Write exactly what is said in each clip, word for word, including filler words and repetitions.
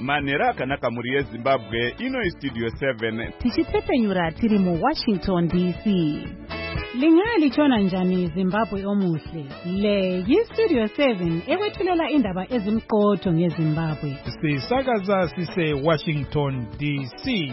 manhero akanaka muri yezimbabwe ino istudio seven tichitsepenyura tiri mu Washington D C. Lingali chona njani Zimbabwe omuhle. Le yistudio seven ekwethulela indaba ezimqotho ngeZimbabwe. Sisakaza sise Washington D C.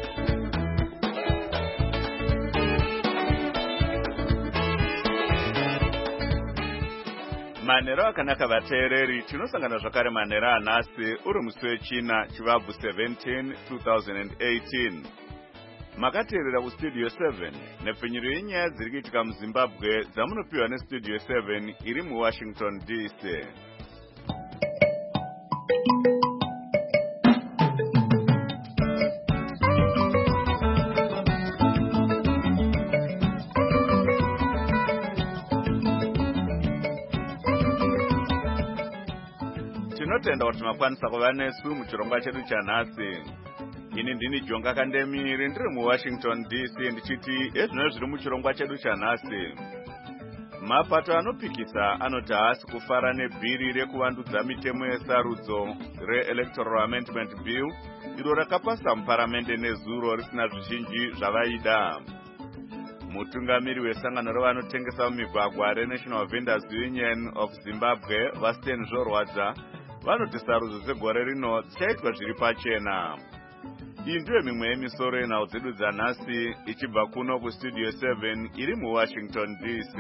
manhero akanaka vateereri tinosangana zvakare manhero anhasi uri musi wechina chivabvu seventeen two thousand eighteen. makateerera kustudio seven nepfenyuro yenyaya dziri kuitika muzimbabwe dzamunopiwa nestudio seven iri muwashington D C. tinotenda kuti makwanisa kuva nesu muchirongwa chedu chanhasi. ini ndini Jonga Kandemiri ndiri muwashington D C ndichiti ezvino zviri muchirongwa chedu chanhasi. mapato anopikisa anoti haasi kufara nebhiri rekuvandudza mitemo yesarudzo re-electoral amendment bill iro rakapasa muparamende nezuro risina zvizhinji zvavaida. mutungamiri wesangano revanotengesa mumigwagwa reNational Vendors Union of Zimbabwe vaStan Zvorwadza vanoti sarudzo dzegore rino dzichaitwa zviri pachena. iyi ndiyo mimwe yemisoro yenhau dzedu dzanhasi ichibva kuno kustudio seven iri muwashington D C.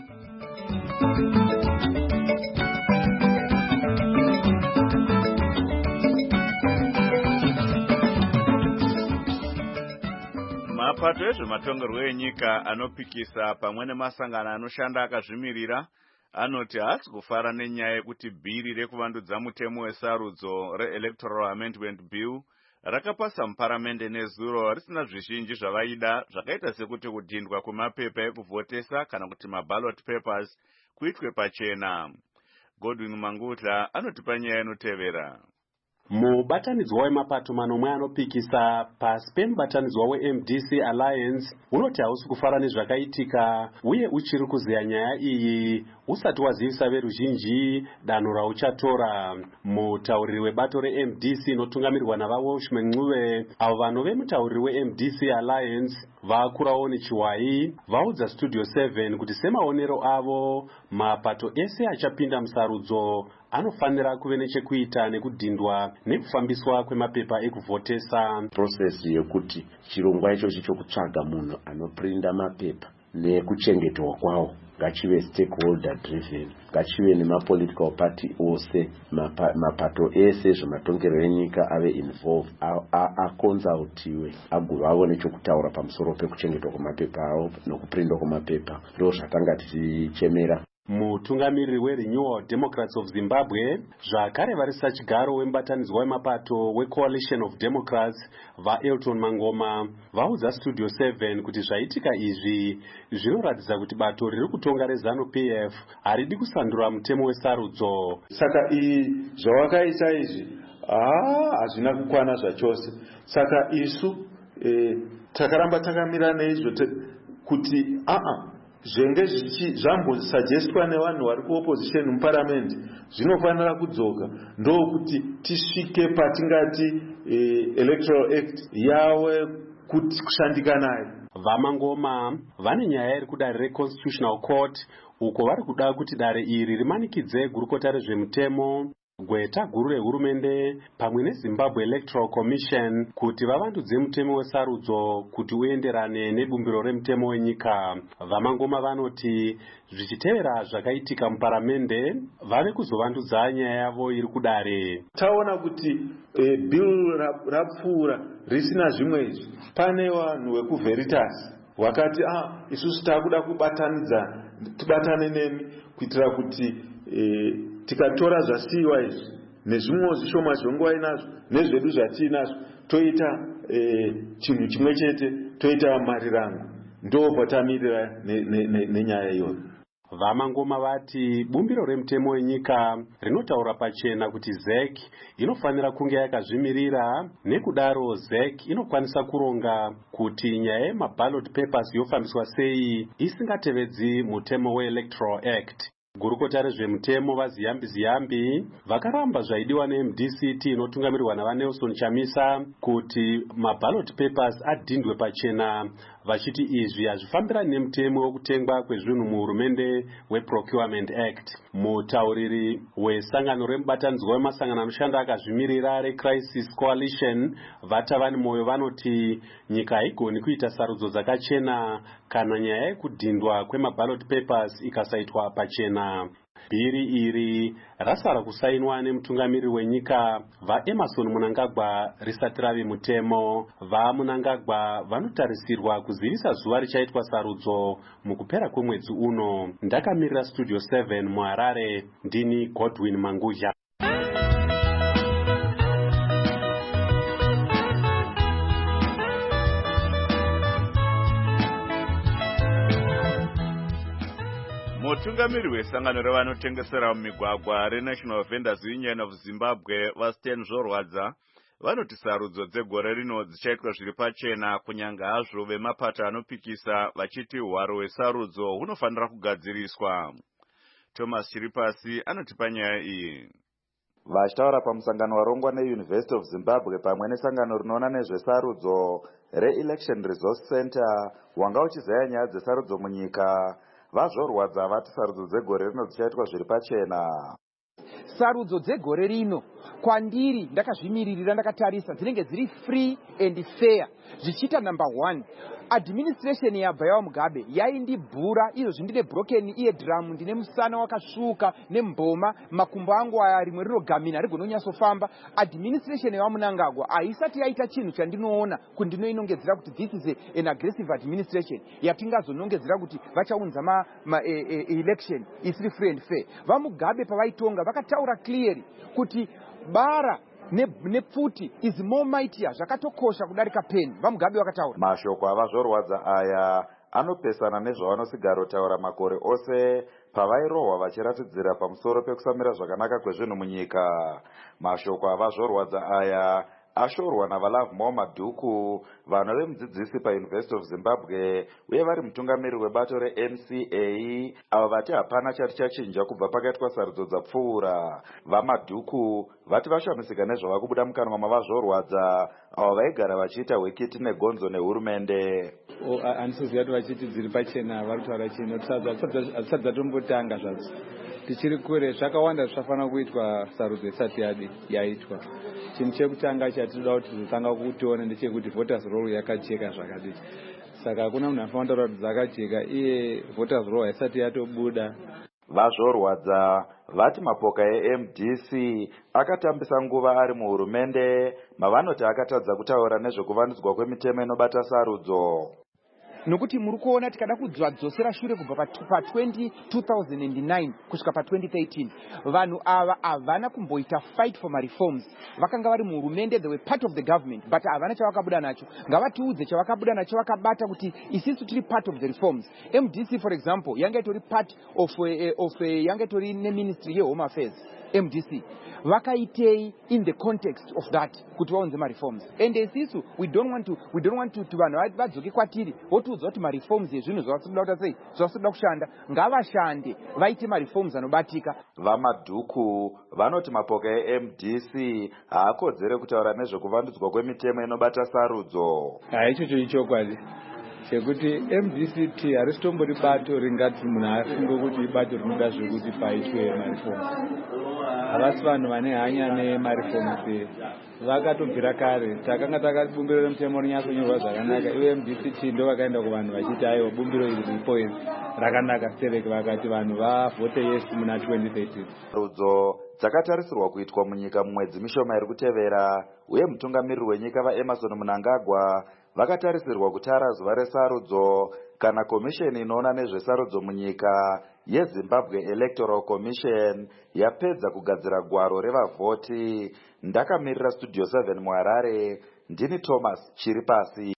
mapato ezvematongerwo enyika anopikisa pamwe nemasangano anoshanda akazvimirira anoti haasi kufara nenyaya yekuti bhiri rekuvandudza mutemo wesarudzo re-electoral amendment bill rakapasa muparamende nezuro risina zvizhinji zvavaida zvakaita sekuti kudhindwa kwemapepa ekuvhotesa kana kuti maballot papers kuitwe pachena. Godwin Mangutla anotipa nyaya inotevera. mubatanidzwa wemapato manomwe anopikisa pasi pemubatanidzwa we-M D C Alliance unoti hausi kufara nezvakaitika uye uchiri kuziya nyaya iyi usati wazivisa veruzhinji danho rauchatora. mutauriri webato re-M D C inotungamirwa navaWalshman Ncube avo vanove mutauriri we-M D C Alliance vakurawo nechiwai vaudza studio seven kuti semaonero avo mapato ese achapinda musarudzo anofanira kuve nechekuita nekudhindwa nekufambiswa kwemapepa ekuvhotesa. process yekuti chirongwa ichochi chokutsvaga munhu anoprinda mapepa nekuchengetwa kwawo ngachive stakeholder driven, ngachive nemapolitical party ose mapato ese zvematongerwo enyika ave involved akonsultiwe agova nechokutaura pamusoro pekuchengetwa kwemapepa awo nokuprindwa kwemapepa. ndo zvatanga tichichemera. mutungamiriri weRenewal Democrats of Zimbabwe zvakare vari sachigaro wemubatanidzwa wemapato weCoalition of Democrats vaElton Mangoma vaudza studio seven kuti zvaitika izvi zvinoratidza kuti bato riri kutonga reZANU P F haridi kusandura mutemo wesarudzo. saka iyi zvawakaita izvi haa hazvina kukwana zvachose. saka isu e, takaramba takamira neizvo kuti aa zvenge zvambosugestwa nevanhu vari kuopposition muparamendi zvinofanira kudzoka ndokuti tisvike patingati e, electoral act yawe kuti kushandika nayo. vaMangoma vane nyaya iri kudare reConstitutional Court uko vari kuda kuti dare iri rimanikidze gurukota rezvemutemo gweta guru rehurumende pamwe neZimbabwe Electoral Commission kuti vavandudze mutemo wesarudzo kuti uenderane nebumbiro remutemo wenyika. vaMangoma vanoti zvichitevera zvakaitika muparamende vave kuzovandudza nyaya yavo iri kudare. taona kuti e, bill rapfuura risina zvimwe izvi. pane vanhu vekuVeritas wakati ah isusu takuda kubatanidza tibatane nemi kuitira kuti e, tikatora zvasiyiwa izvi nezvimwe zvishoma zvongova inazvo nezvedu zvatiinazvo toita e, chinhu chimwe chete toita marirango. ndo patamirira nenyaya iyoyo. vaMangoma vati bumbiro remutemo wenyika rinotaura pachena kuti Z E C inofanira kunge yakazvimirira nekudaro Z E C inokwanisa kuronga kuti nyaya yemaballot papers yofambiswa sei isingatevedzi mutemo weElectoral Act. Gurukota rezvemutemo vaZiyambi Ziyambi vakaramba zvaidiwa neM D C T inotungamirirwa navaNelson Chamisa kuti maballot papers adhindwe pachena, vachiti izvi hazvifambirani nemutemo wekutengwa kwezvinhu muhurumende weProcurement Act. Mutauriri wesangano remubatanidzwa wemasangano anoshanda akazvimirira reCrisis Coalition Vatavani Moyo vanoti nyika haigoni kuita sarudzo dzakachena kana nyaya yekudhindwa kwemaballot papers ikasaitwa pachena. Bhiri iri rasara kusainwa nemutungamiriri wenyika vaEmmerson Mnangagwa risati rave mutemo. VaMnangagwa vanotarisirwa kuzivisa zuva richaitwa sarudzo mukupera kwemwedzi uno. Ndakamirira Studio seven muHarare, ndini Godwin Manguzha. Mutungamiri wesangano revanotengesera mumigwagwa reNational Vendors Union of Zimbabwe vaStan Zvorwadza vanoti sarudzo dzegore rino dzichaitwa zviri pachena, kunyanga hazvo vemapato anopikisa vachiti hwaro hwesarudzo hunofanira kugadziriswa. Thomas Chiripasi anotipa nyaya iyi. Vachitaura pamusangano warongwa neUniversity of Zimbabwe pamwe nesangano rinoona nezvesarudzo reElection Resource Center wanga uchizaya nyaya dzesarudzo munyika, vaZvorwadza vati sarudzo dzegore rino dzichaitwa zviri pachena. Sarudzo dzegore rino kwandiri ndakazvimiririra ndakatarisa dzinenge dziri free and fair. Zvichita number one, administration yaBhayawo Mugabe yaindibhura izvo zvindine broken eardrum, ndine musana wakasvuka nemboma, makumbo angu aya rimwe rinogamina rigononyatsofamba. Administration yaMnangagwa haisati yaita chinhu chandinoona kundinoinongedzera kuti this is a, an aggressive administration yatingazonongedzera kuti vachaunza ma, ma e, e, election isiri free and fair. VaMugabe pavaitonga vakataura clearly kuti bara nepfuti is more mightier, zvakatokosha kudarika pen. VaMugabe vakataura. Mashoko avaZvorwadza aya anopesana nezvavanosigaro taura makore ose pavairohwa vachiratidzira pamusoro pekusamira zvakanaka kwezvinhu munyika. Mashoko avaZvorwadza aya ashorwa naValove More Madhuku, vanove mudzidzisi paUniversity of Zimbabwe uye vari mutungamiri webato reN C A, avo vati hapana chati chachinja kubva pakaitwa sarudzo dzapfuura. VaMadhuku vati vashamisika nezvava kubuda mukanwa mavaZvorwadza, avo vaigara vachiita hwekiti negonzo nehurumende. Handisiziva kuti vachiti dziri pachena vari kutaura chino, hazvisati dzatombotanga zvadzo. Tichiri kure zvakawanda zvichafanira kuitwa sarudzo isati yaitwa. Chinhu chekutanga chatinoda kuti tizotanga kutiona ndechekuti voters roll yakajeka zvakadii. Saka hakuna munhu anofanira kutaura kuti dzakajeka iye voters roll haisati yatobuda. VaZvorwadza vati mapoka eM D C akatambisa nguva ari muhurumende, mavanoti akatadza kutaura nezvekuvandudzwa kwemitemo inobata sarudzo. Nokuti muri kuona tikada kudzvadzosera shure kubva pa two thousand nine kusvika pa twenty thirteen, vanhu ava havana kumboita fight for my reforms. Vakanga vari muhurumende, they were part of the government, but havana chavakabuda nacho. Ngavatiudze chavakabuda nacho vakabata kuti isisu tiri part of the reforms. M D C for example yanga itori part of a, of a, yanga itori neministry yeHome Affairs. M D C vakaitei in the context of that kuti vaunze mareforms, and isisu we don't want to we don't want to to vanhu vadzoke kwatiri votiudza kuti mareforms ezvinhu zvavasinoda kuita sei, zvavasinoda kushanda. Ngavashande vaite mareforms anobatika. VaMadhuku vanoti mapoka eM D C haakodzere kutaura nezvekuvandudzwa kwemitemo inobata sarudzo. Haichocho ichokwadi chekuti M D C T harisitombori bato ringati munhu afunge kuti ibato rinoda zvekuti paitwe mareforms. Havasi vanhu vane hanya nemareforms, vakatobvira kare. Takanga takabumbiro remutemo rinyatsonyorwa zvakanaka, iwe M D C T ndo vakaenda kuvanhu vachiti aiwa bumbiro iri ripo iri rakanaka stereki, vakati vanhu vavhote yes muna twenty thirteen. Sarudzo dzakatarisirwa kuitwa munyika mumwedzi mishoma iri kutevera, uye mutungamiriri wenyika vaEmmerson Mnangagwa vakatarisirwa kutara zuva resarudzo kana komisheni inoona nezvesarudzo munyika yeZimbabwe Electoral Commission yapedza kugadzira gwaro revavhoti. Ndakamirira Studio seven muHarare, ndini Thomas Chiripasi.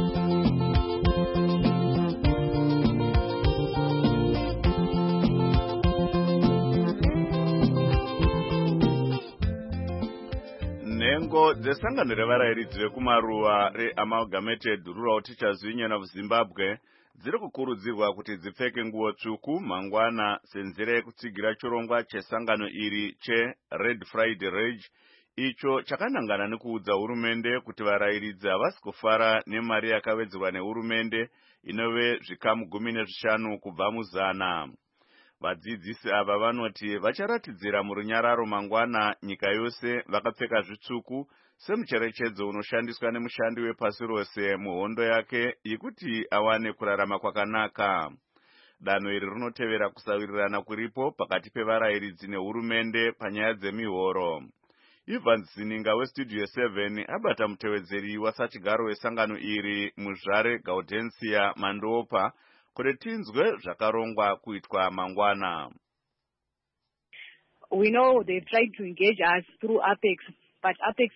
Nhengo dzesangano revarayiridzi vekumaruwa reAmalgamated Rural Teachers Union of Zimbabwe dziri kukurudzirwa kuti dzipfeke nguo tsvuku mangwana senzira yekutsigira chirongwa chesangano iri cheRed Friday Rage, icho chakanangana nekuudza hurumende kuti varayiridzi havasi kufara nemari yakawedzerwa nehurumende inove zvikamu gumi nezvishanu kubva muzana. Vadzidzisi ava vanoti vacharatidzira murunyararo mangwana nyika yose vakapfeka zvitsvuku semucherechedzo unoshandiswa nemushandi wepasi rose muhondo yake yekuti awane kurarama kwakanaka. Danho iri rinotevera kusawirirana kuripo pakati pevarayiridzi nehurumende panyaya dzemihoro. Evans Zininga westudio seven abata mutevedzeri wasachigaro wesangano iri muzvare Gaudensia Mandopa kuti tinzwe zvakarongwa kuitwa mangwana. We know they've tried to engage us through Apex, but Apex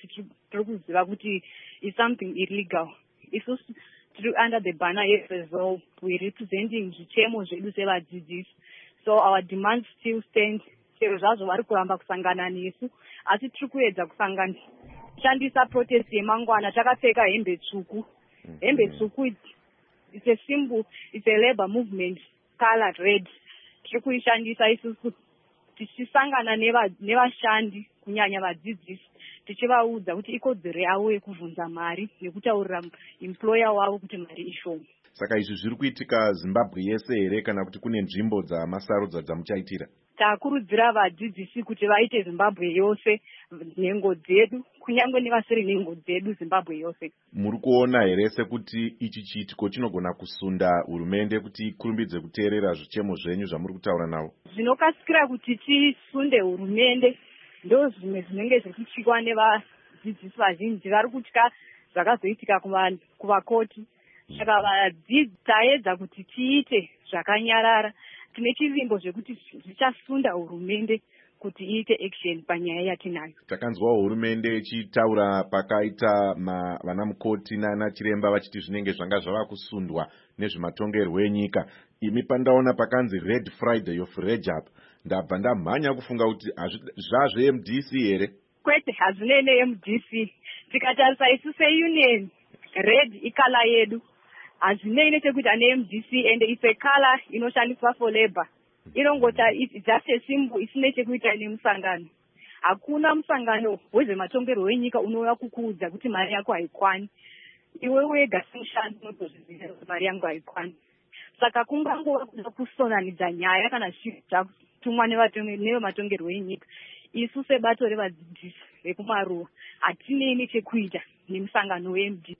is something illegal. It's also under the banner F S O, we're representing Chemo Jedu. So our demands still stand. Varkuramba kusangana nesu asi tiri kuedza kusangana shandisa protest yemangwana takapfeka hembe tsvuku. Hembe tsvuku it's a symbol, it's a labor movement colored red. Tiri kuishandisa isusu tichisangana nevashandi kunyanya vadzidzisi tichivaudza kuti ikodzero yavo yekubvunza mari nekutaurira employer wavo kuti mari ishoma. Saka izvi zviri kuitika Zimbabwe yese here kana kuti kune nzvimbo dzamasarudza dzamuchaitira? Takurudzira vadzidzisi kuti vaite Zimbabwe yose nhengo dzedu kunyange nevasiri nhengo dzedu Zimbabwe yose. Muri kuona here sekuti ichi chiitiko chinogona kusunda hurumende kuti ikurumbidze kuteerera zvichemo zvenyu zvamuri kutaura navo? Zvinokasikira kuti tisunde hurumende ndo zvimwe zvinenge zvichichikwa nevadzidzisi vazhinji vari kutya zvakazoitika kuvakoti. Saka vadzidzi taedza kuti tiite zvakanyarara. Tine chivimbo zvekuti zvichasunda hurumende kuti iite action panyaya yatinayo. Takanzwa hurumende ichitaura pakaita vana mukoti nana chiremba vachiti zvinenge zvanga zvava kusundwa nezvematongerwo enyika. Imi pandaona pakanzi Red Friday of Rejab, ndabva ndamhanya kufunga kuti zvazve M D C here? Kwete, hazvinene M D C. Tikatarisa isu seunion, red ikala yedu. Hazvinei nechekuti ane M D C and it's a color inoshandiswa for labor. Inongota it's just a symbol isine chekuita nemusangano. Hakuna musangano wezvematongerwo enyika unouya kukuudza kuti mari yako haikwani. Iwe wega semushandi unotozviziva kuti mari yangu haikwani. Saka kungangova kuda kusonanidza nyaya kana zvatumwa nevematongerwo enyika. Isu sebato revadzidzisi vekumaruwa hatinei nechekuita nemusangano we-M D C.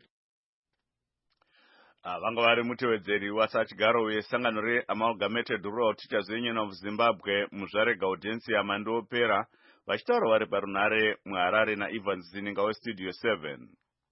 Vanga vari mutevedzeri wasachigaro wesangano reAmalgamated Rural Teachers Union of Zimbabwe muzvare Gaudensia Mandopera vachitaura vari parunare muHarare naEvans Zininga westudio seven.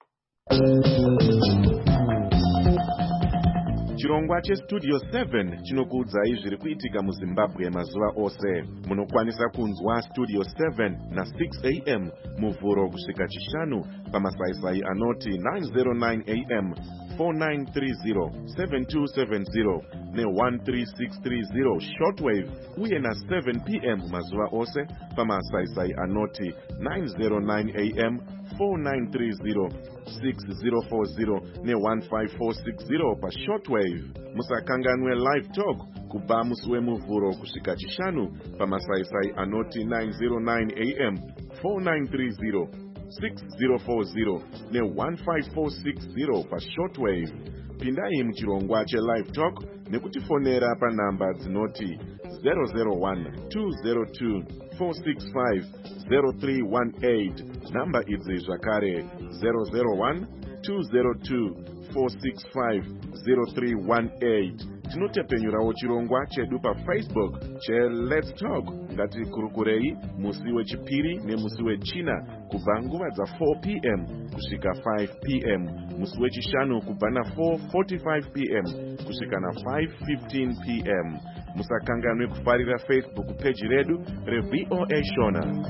Chirongwa chestudio seven chinokuudzai zviri kuitika muZimbabwe mazuva ose. Munokwanisa kunzwa studio seven na six a m muvhuro kusvika chishanu pamasaisai anoti nine oh nine a m, four nine three zero, seven two seven zero ne one three six three zero shortwave uye na seven p m mazuva ose pamasaisai anoti nine oh nine a m, four nine three zero, six zero four zero ne one five four six zero pa shortwave. Musakanganwe live talk kubva musi wemuvhuro kusvika chishanu pamasaisai anoti nine oh nine a m, four nine three zero, six zero four zero ne one five four six zero pa shortwave. Pindai muchirongwa che-live talk nekutifonera panhamba dzinoti zero zero one, two zero two, four six five, zero three one eight. Namba idzi zvakare zero zero one, two zero two, four six five, zero three one eight. Tinotepenyurawo chirongwa chedu paFacebook che-Let's Talk. Ngatikurukurei musi wechipiri nemusi wechina kubva nguva dza four p m kusvika five p m, musi wechishanu kubva na four forty-five p m kusvika na five fifteen p m. Musakanganwe kufarira Facebook page redu reV O A Shona.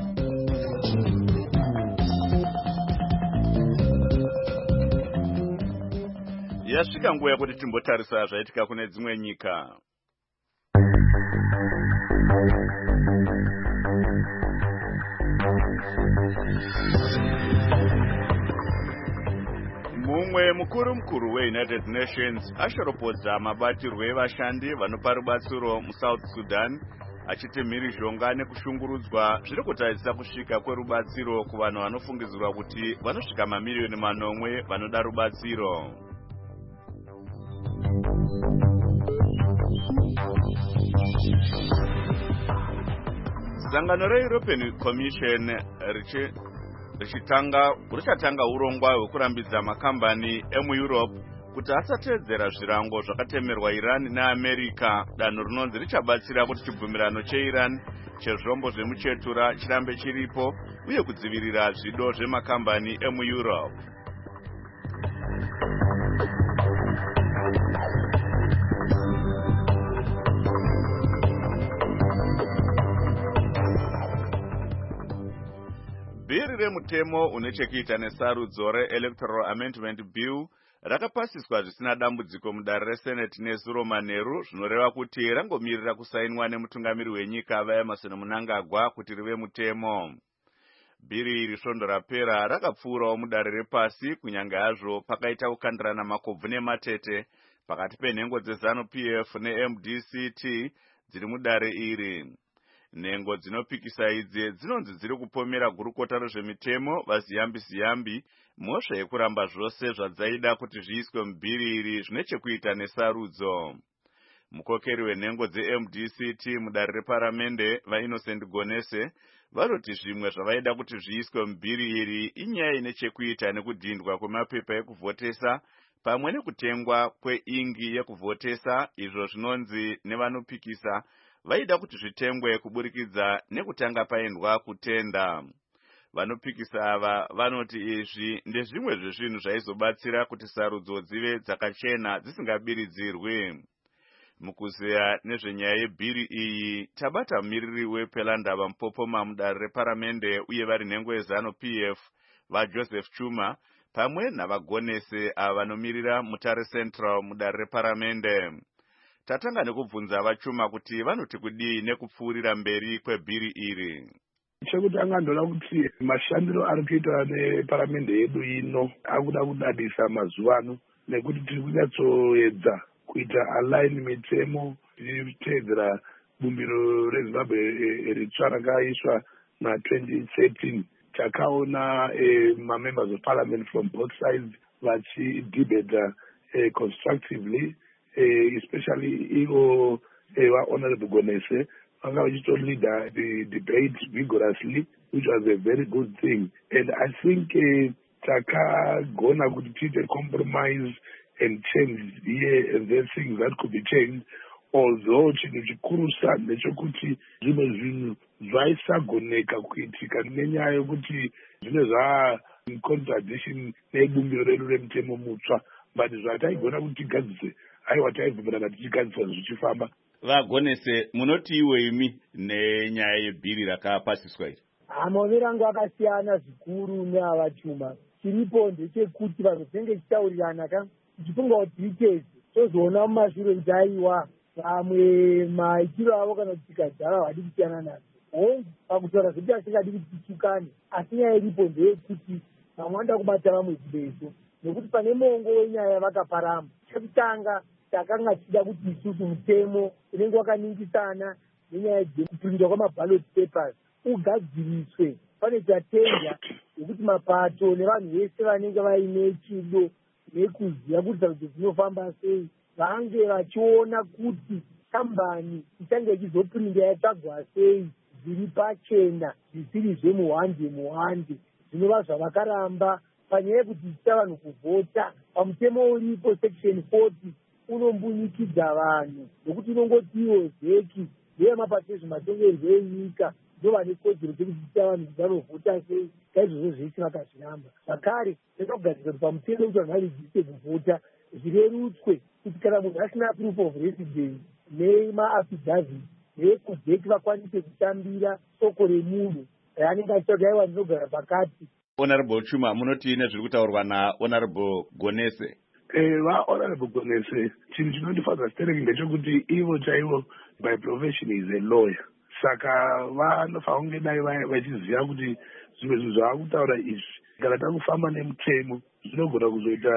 Yasvika nguva yekuti timbotarisa zvaitika kune dzimwe nyika. Mumwe mumwe mukuru mukuru weunited nations ashoropodza mabatirwo evashandi vanopa rubatsiro musouth sudan achiti mhirizhonga nekushungurudzwa zviri kutarisira kusvika kwerubatsiro kuvanhu vanofungidzirwa kuti vanosvika mamiriyoni manomwe vanoda rubatsiro. Sangano reEuropean Commission richi richitanga richatanga urongwa hwekurambidza makambani emuEurope kuti asatedzera zvirango zvakatemerwa Iran neAmerica. Danho rinonzi richabatsira kuti chibvumirano cheIran chezvombo zvemuchetura chirambe chiripo uye kudzivirira zvido zvemakambani emuEurope. Bhiri remutemo une chekuita nesarudzo reElectoral Amendment Bill rakapasiswa zvisina dambudziko mudare reSenate nezuro manheru, zvinoreva kuti rangomirira kusainwa nemutungamiri wenyika vaEmerson Mnangagwa kuti rive mutemo. Bhiri iri svondo rapera rakapfuurawo mudare repasi kunyange hazvo pakaita kukandirana makobvu nematete pakati penhengo dzeZANU P F neM D C T dziri mudare iri. Nhengo dzinopikisa idzi dzinonzi dziri kupomera gurukota rezvemitemo vaziyambi ziyambi mhosva yekuramba zvose zvadzaida kuti zviiswe mubhiri iri zvine chekuita nesarudzo. Mukokeri wenhengo dzeM D C T mudare reparamende vaInnocent Gonese vanoti zvimwe zvavaida kuti zviiswe mubhiri iri inyaya ine chekuita nekudhindwa kwemapepa ekuvhotesa pamwe nekutengwa kweingi yekuvhotesa, izvo zvinonzi nevanopikisa vaida kuti zvitengwe kuburikidza nekutanga paendwa kutenda. Vanopikisa ava vanoti izvi ndezvimwe zvezvinhu zvaizobatsira kuti sarudzo dzive dzakachena dzisingabiridzirwi. Mukuzeya nezvenyaya yebhiri iyi tabata mumiriri wepelandava mupopoma mudare reparamende uye vari nhengo yeZANU P F vaJoseph Chuma pamwe navagonese ava vanomirira Mutare Central mudare reparamende. Tatanga nekubvunza vachuma kuti vanoti kudii nekupfuurira mberi kwebhiri iri. Chekutanga ndoda kuti mashandiro ari kuitwa neparamende yedu ino akuda kudadisa mazuva ano, nekuti tiri kunyatsoedza kuita align mitemo tichiteedzera bumbiro reZimbabwe ritsva rakaiswa na twenty thirteen. Takaona mamembers of parliament from both sides vachidebata constructively, Uh, especially Ivo uh, Honorable Gonese, vanga vachitoleader the debate vigorously, which was a very good thing. And I think takagona uh, kuti tiite compromise and change here and there things that could be changed, although chinhu chikurusa ndechekuti zvimwe zvinhu zvaisagoneka kuitika nenyaya yokuti zvine zva contradiction nebumbiro redu remutemo mutsva, but zvataigona kuti tigadzise aiwa taibvumirana tichigadzisa zvichifamba. Vagonese, munoti iwe imi nenyaya yebhiri rakapasiswa iri? Maonero angu akasiyana zvikuru neava Chuma. Chiripo ndechekuti vanhu tinenge tichitaurirana ka tichifunga kuti details tozoona mumashure kuti aiwa vamwe maitiro avo kana tsika dzavo havadi kusiyana nadzo. Hongu pakutaura zvekuti asingadi kuti titukane, asi nyaya iripo ndeyekuti vamwe vanoda kubata vamwe kubeso, nekuti pane muongo wenyaya vakaparama. Chekutanga takanga tichida kuti isusu mutemo unenge wakaningisana nenyaya dzekuprinda kwamaballot papers ugadziriswe. Pane chatenga yekuti mapato nevanhu vese vanenge vaine chido nekuziva kuti sarudzo dzinofamba sei vange vachiona kuti kambani ichange ichizoprinda yatsvagwa sei zviri pachena zvisiri zvemuhwande muhwande, zvinova zvavakaramba panyaya yekuti tichita vanhu kuvhota. Pamutemo uripo section forty unombunyikidza vanhu nokuti unongotiwo zeki ndeyemapato ezvematongerwo enyika ndovane kodzero dzekuti tichita vanhu kuti vanovhota sei, kaizvozvo zvese vakazviramba. Zvakare tinogadzira kuti pamutemo kuti vanhu varejiste kuvhota zvirerutswe kuti kana munhu asina proof of residence nemaafidhavhiti nekuzeki vakwanise kutambira soko remunhu yaanenge achita kuti aiwa ndinogara pakati. Honorable Chuma, munoti nezviri kutaurwa naHonorable Gonese? Eh, vaHonorable Gonese, chinhu chinondifadza stereki ndechekuti ivo chaivo by profession is a lawyer. Saka vanofanira kunge dai vachiziva kuti zvimwe zvinhu zvavakutaura izvi kana takufamba nemutemo zvinogona kuzoita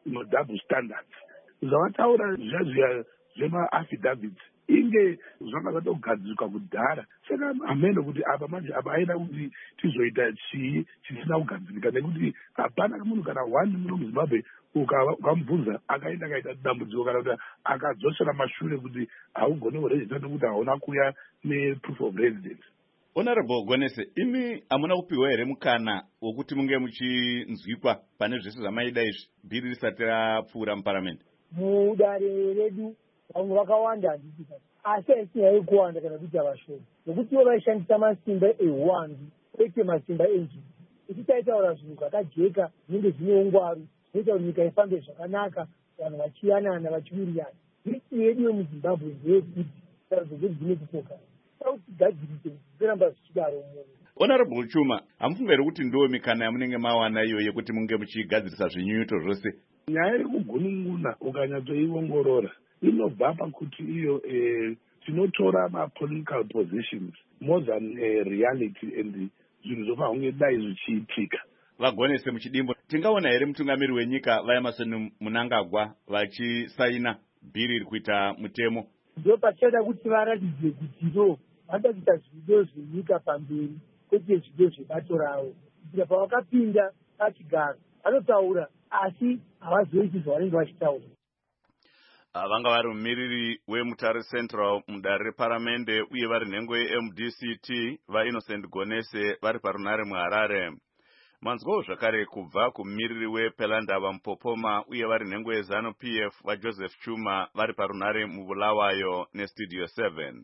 double standards. Zvavataura zviya zviya zvemaaffidavits inge zvanga zvatogadzirwa kudhara. Saka hameno kuti apa manje apa aida kuti tizoita chii chisina kugadzirika, nekuti hapana munhu kana one muno muZimbabwe ukamubvunza akaenda akaita dambudziko kana kuti akadzosera mashure kuti haugone kurejista nekuti hauna kuya neproof of residence. Honorable Gonese, imi hamuna kupiwa here mukana wokuti munge muchinzwikwa pane zvese zvamaida izvi bhiri risati rapfuura muparamende? Mudare redu vamwe vakawanda handiti, asi haisinyai kuwanda kana kuita vashoma, nokuti ivo vaishandisa masimba ehwanzi kwete masimba enjini. Ichitaitaura zvinhu zvakajeka zvinenge zvine ungwaru zvinoita kuti nyika ifambe zvakanaka, vanhu vachiyanana vachiwirirana. Hisi yedu yemuZimbabwe ndeyekuti tarudzo dzedu dzine kupoka tigadzirise zviramba zvichidaro muno. Honorable Chuma, hamufunga here kuti ndo mikana yamunenge mawana iyo yekuti munge muchigadzirisa zvinyunyuto zvose? Nyaya yekugunun'una ukanyatsoiongorora inobva pakuti iyo eh, tinotora ma-political positions more than uh, reality and zvinhu zvofa hunge dai zvichiitika. Vagonese muchidimbo, tingaona here mutungamiri wenyika vaEmmerson Mnangagwa vachisaina bhiri iri kuita mutemo? Ndo pachada kuti varatidze kuti ndo vada kuita zvido zvenyika pamberi kwete zvido zvebato ravo. Kuitira pavakapinda pachigaro vanotaura asi havazoiti zvavanenge vachitaura. Vanga vari mumiriri weMutare Central mudare reparamende uye vari nhengo yeM D C T vaInnocent Gonese vari parunare muHarare. Manzwawo zvakare kubva kumumiriri wePelandaba Mupopoma uye vari nhengo yeZanu P F vaJoseph Chuma vari parunare muBulawayo neStudio seven.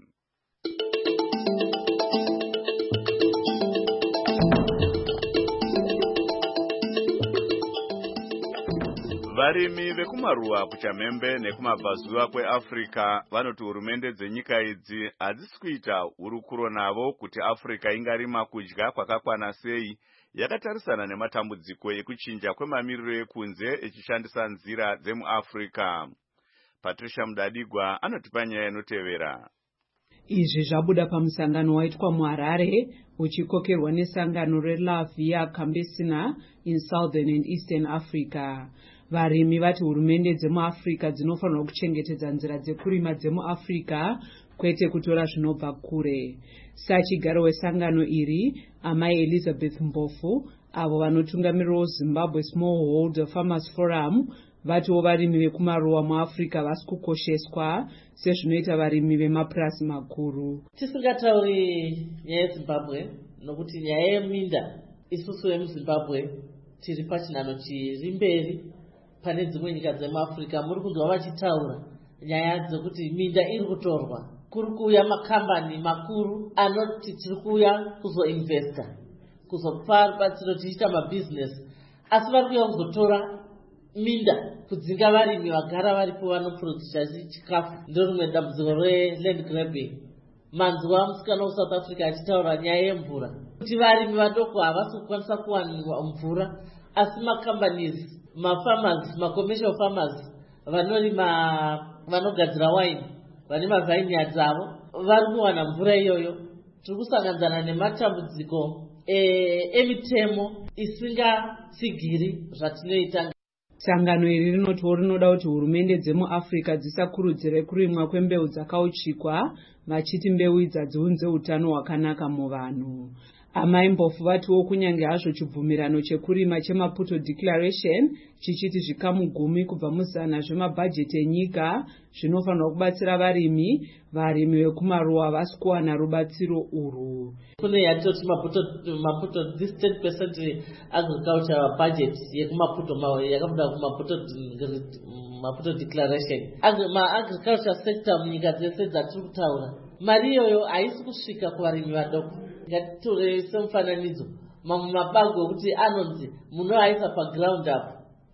Varimi vekumaruwa kuChamhembe nekumabvazuva kweAfrica vanoti hurumende dzenyika idzi hadzisi kuita hurukuro navo kuti Africa ingarima kudya kwakakwana sei, yakatarisana nematambudziko ekuchinja kwemamiriro ekunze echishandisa nzira dzemuAfrica. Patricia Mudadigwa anotipa nyaya inotevera. Izvi zvabuda pamusangano waitwa muHarare uchikokerwa nesangano reLa Via Campesina in Southern and Eastern Africa. Varimi vati hurumende dzemuAfrica dzinofanirwa kuchengetedza nzira dzekurima dzemuAfrica kwete kutora zvinobva kure. Sachigaro wesangano iri, Amai Elizabeth Mbofu, avo vanotungamirirawo Zimbabwe Smallholder Farmers Forum, vatiwo varimi vekumaruwa muAfrica vasi kukosheswa sezvinoita varimi vemapurasi makuru. Tisingatauri nyaya yeZimbabwe nokuti nyaya yeminda isusu vemuZimbabwe tiri pachinano chiri mberi pane dzimwe nyika dzemuAfrica. Muri kunzwa vachitaura nyaya dzekuti minda iri kutorwa, kuri kuuya makambani makuru anoti tiri kuuya kuzoinvesta, kuzopa rubatsiro tichiita mabhizinesi, asi vari kuuya kuzotora minda kudzinga varimi vagara varipo vanoprodusa chikafu. Ndo rimwe dambudziko reland grabbing. Manzwa musikana weSouth Africa achitaura nyaya yemvura, kuti varimi vadoko havasi kukwanisa kuwanikwa mvura, asi macompanies, mafarmers, macommercial farmers vanorima, vanogadzira wine, vane mavineyards avo vari kuwana mvura iyoyo. Tiri kusanganzana nematambudziko emitemo isingatsigiri zvatinoita. Sangano iri rinotiwo rinoda kuti hurumende dzemuAfrica dzisakurudzire kurimwa kwembeu dzakauchikwa, vachiti mbeu idzi hadziunze utano hwakanaka muvanhu. Amai Mbofu vatiwo kunyange hazvo chibvumirano chekurima cheMaputo Declaration chichiti zvikamu gumi kubva muzana zvemabhajeti enyika zvinofanirwa kubatsira varimi, varimi vekumaruwa vasi kuwana rubatsiro urwu. Kune yatoti Maputo Maputo this ten percent agriculture budget yekumaputo yakabuda kumaputo Maputo Declaration. Ma agriculture sector munyika dzese dzatiri kutaura, mari iyoyo haisi kusvika kuvarimi vadoko. Ngatitore semufananidzo mamwe mabango ekuti anonzi munoaisa paground up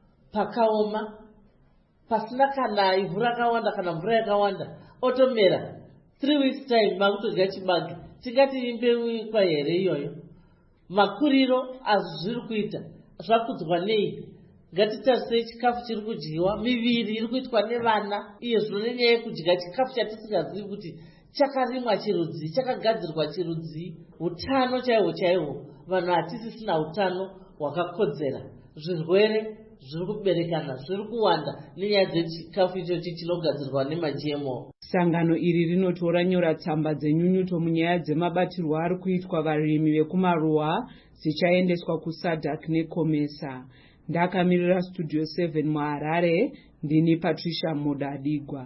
pakaoma pasina kana ivhu rakawanda kana mvura yakawanda, otomera three weeks time makutodya chibage. Tingati mbeu kwa here iyoyo? Makuriro azviri kuita zvakudzwa nei? Ngatitarisei chikafu chiri kudyiwa, miviri iri kuitwa nevana, iye zvino nenyaya yekudya chikafu chatisingazivi kuti chakarimwa chirudzi, chakagadzirwa chirudzi, utano chaihwo chaihwo. Vanhu hatisisina utano hwakakodzera, zvirwere zviri kuberekana zviri kuwanda nenyaya dzechikafu ichochi chinogadzirwa nemaG M O. Sangano iri rinotora nyora tsamba dzenyunyuto munyaya dzemabatirwo ari kuitwa varimi vekumaruwa dzichaendeswa kuSADC neCOMESA. Ndakamirira Studio seven muHarare, ndini Patricia Mudadigwa.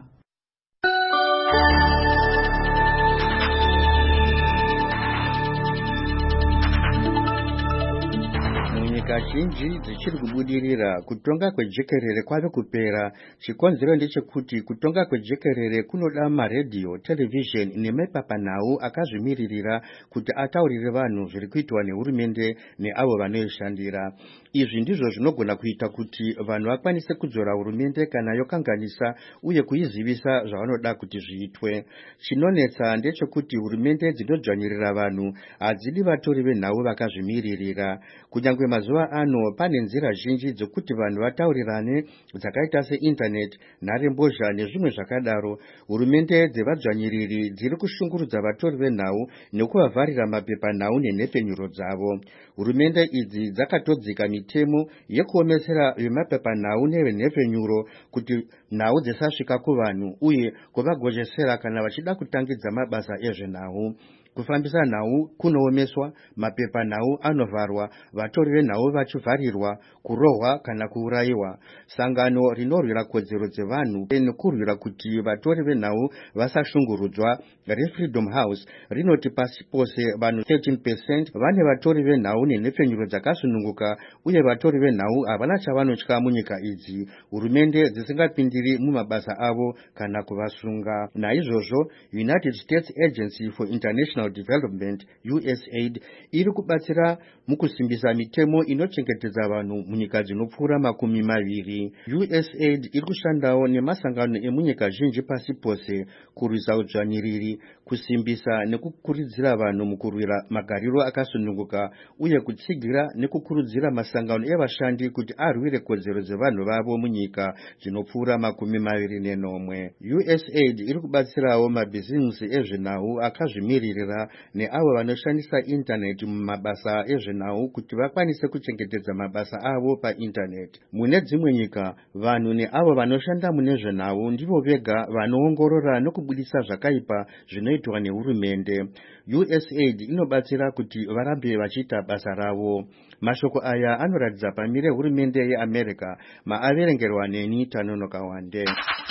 Munyika zhinji dzichiri kubudirira kutonga kwejekerere kwave kupera. Chikonzero ndechekuti kutonga kwejekerere kunoda maredhiyo, television nemapepanhau akazvimiririra kuti ataurire vanhu zviri kuitwa nehurumende neavo vanoishandira. Izvi ndizvo zvinogona kuita kuti vanhu vakwanise kudzora hurumende kana yokanganisa uye kuizivisa zvavanoda kuti zviitwe. Chinonetsa ndechekuti hurumende dzinodzvanyirira vanhu hadzidi vatori venhau vakazvimiririra. Kunyangwe mazuva ano pane nzira zhinji dzokuti vanhu vataurirane dzakaita seinternet, nharembozha nezvimwe zvakadaro. Hurumende dzevadzvanyiriri dziri kushungurudza vatori venhau nekuvavharira mapepanhau nenhepfenyuro dzavo. Hurumende idzi dzakatodzika mitemo yekuomesera vemapepanhau nevenhepfenyuro kuti nhau dzisasvika kuvanhu uye kuvagochesera kana vachida kutangidza mabasa ezvenhau. Kufambisa nhau kunoomeswa, mapepanhau anovharwa, vatori venhau vachivharirwa, kurohwa kana kuurayiwa. Sangano rinorwira kodzero dzevanhu nekurwira kuti vatori venhau vasashungurudzwa, reFreedom House, rinoti pasi pose vanhu thirteen percent vane vatori venhau nenhepfenyuro dzakasununguka uye vatori venhau havana chavanotya munyika idzi, hurumende dzisingapindiri mumabasa avo kana kuvasunga. Naizvozvo, United States Agency for International Development, U S A I D, iri kubatsira mukusimbisa mitemo inochengetedza vanhu munyika dzinopfuura makumi maviri. U S A I D iri kushandawo nemasangano emunyika zhinji pasi pose kurwisa udzvanyiriri, kusimbisa nekukuridzira vanhu mukurwira magariro akasununguka uye kutsigira nekukurudzira masangano evashandi kuti arwire kodzero dzevanhu vavo munyika dzinopfuura makumi maviri nenomwe. U S A I D iri kubatsirawo mabhizimusi ezvenhau akazvimiririra neavo vanoshandisa intaneti mumabasa ezvenhau kuti vakwanise kuchengetedza mabasa avo paintaneti. Mune dzimwe nyika, vanhu neavo vanoshanda mune zvenhau ndivo vega vanoongorora nokubudisa zvakaipa zvinoitwa nehurumende. U S A I D inobatsira kuti varambe vachiita basa ravo. Mashoko aya anoratidza pamire hurumende yeAmerica, maaverengerwa neni Tanonoka Wande.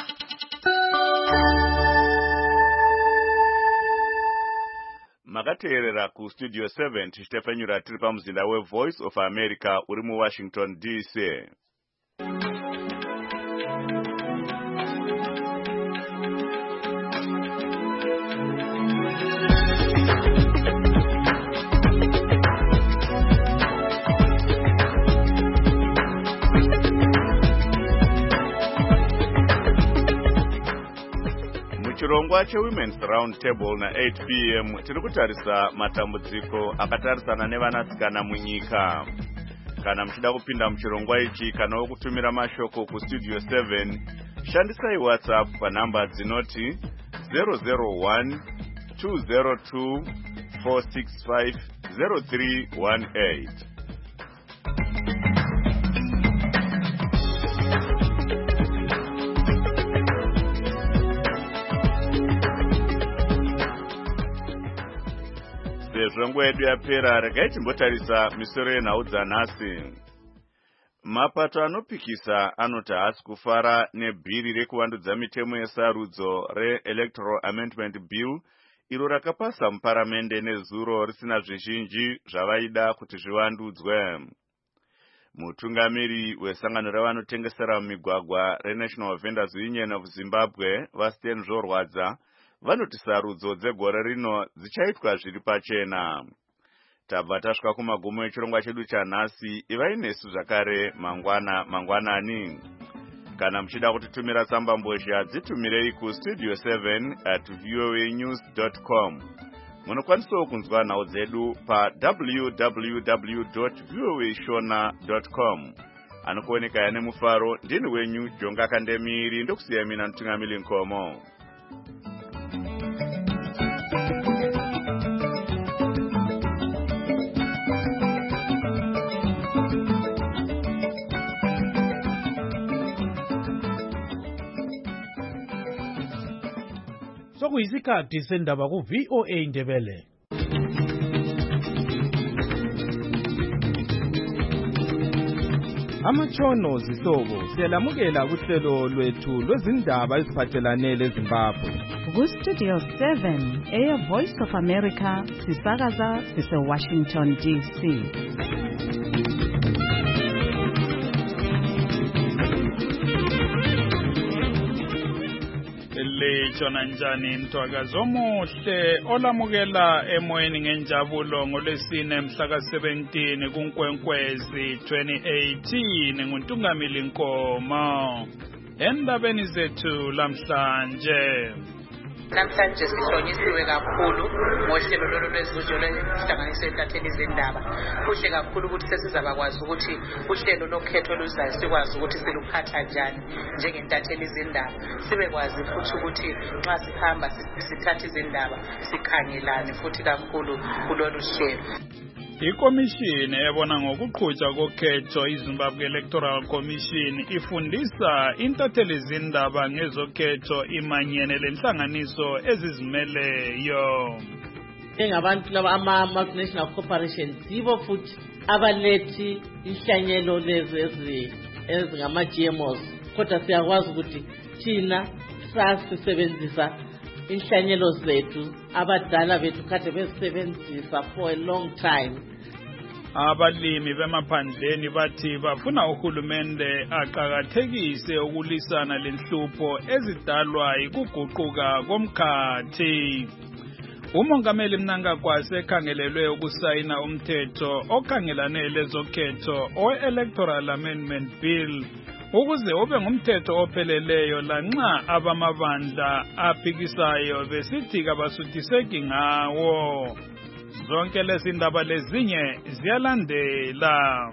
Makateerera ku Studio seven tichitepfenyura tiri pamuzinda weVoice of America uri muWashington D C. Chirongwa cheWomen's Round Table na eight p m tiri kutarisa matambudziko akatarisana nevanasikana munyika. Kana muchida kupinda muchirongwa ichi kana kutumira mashoko ku Studio seven, shandisai WhatsApp panhamba dzinoti zero zero one two zero two four six five zero three one eight. Sezvo yedu yapera, regai timbotarisa misoro yenhau dzanhasi. Mapato anopikisa anoti haasi kufara nebhiri rekuvandudza mitemo yesarudzo re-Electoral Amendment Bill iro rakapasa muparamende nezuro risina zvizhinji zvavaida kuti zvivandudzwe. Mutungamiri wesangano revanotengesera mumigwagwa reNational Vendors Union of Zimbabwe, Vasten Zvorwadza, vanoti sarudzo dzegore rino dzichaitwa zviri pachena. Tabva tasvika kumagumo echirongwa chedu chanhasi, ivai nesu zvakare mangwana mangwanani. Kana muchida kutitumira tsamba mbozha, dzitumirei ku studio seven at voa news dot com. Munokwanisawo kunzwa nhau dzedu pa w w w dot voa shona dot com. Anokuoneka yane mufaro, ndini wenyu Jonga Kandemiri, ndokusiya mina Ntungamili Nkomo. sokuyisikhathi sendaba ku V O A Ndebele. Amatshono zihlobo siyalamukela kuhlelo lwethu lwezindaba eziphathelane leZimbabwe. Ku Studio seven, Air Voice of America, sisakaza sise Washington D C. Lejona njani ntwakazi omuhle olamukela emoyeni ngenjabulo ngolesine mhla ka seventeen kuNkwenkwezi twenty eighteen nguNtungamili Nkomo. Endabeni zethu lamhlanje namhlanje sihlonyisiwe kakhulu ngohlelo lolu lwezizwe lwehlanganiso entatheli zendaba. Kuhle kakhulu ukuthi sesizabakwazi ukuthi uhlelo lokhetho luzayo sikwazi ukuthi siluphatha njani njengentatheli zendaba, sibekwazi futhi ukuthi nxa sihamba sithatha izindaba sikhangelane futhi kakhulu kulolu hlelo. Ikomishini ebona ngokuqhutshwa kokhetho iZimbabwe Electoral Commission ifundisa intatheli zindaba ngezokhetho imanyene lenhlanganiso ezizimeleyo. Engabantu laba ama multinational corporations yibo futhi abalethi inhlanyelo lezi ezi ezingama G M Os, kodwa siyakwazi ukuthi thina sasisebenzisa inhlanyelo zethu abadala bethu kade bezisebenzisa for a long time. Abalimi bemaphandleni bathi bafuna uhulumende aqhakathekise ukulisana lenhlupho ezidalwa ikuguquka komkhathi. Umongameli Mnangagwa sekhangelelwe ukusayina umthetho okhangelane lezokhetho o-Electoral Amendment Bill ukuze ube ngumthetho opheleleyo lanxa abamabandla aphikisayo besithi kabasuthiseki ngawo. Zonke lezi ndaba lezinye ziyalandela.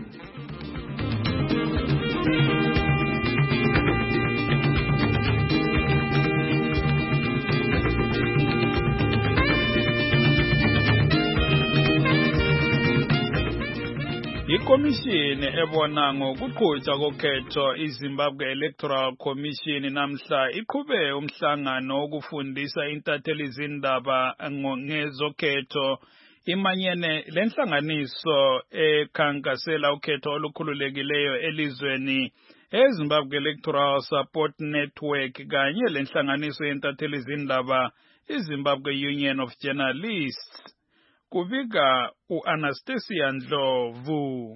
Ikomishini ebona ngokuqhutshwa kokhetho iZimbabwe Electoral Commission namhla iqhube umhlangano wokufundisa intatheli zindaba ngezokhetho imanyene lenhlanganiso ekhankasela ukhetho olukhululekileyo elizweni eZimbabwe Electoral Support Network kanye lenhlanganiso yentatheli zindaba iZimbabwe Union of Journalists. Kubika uAnastasia Ndlovu.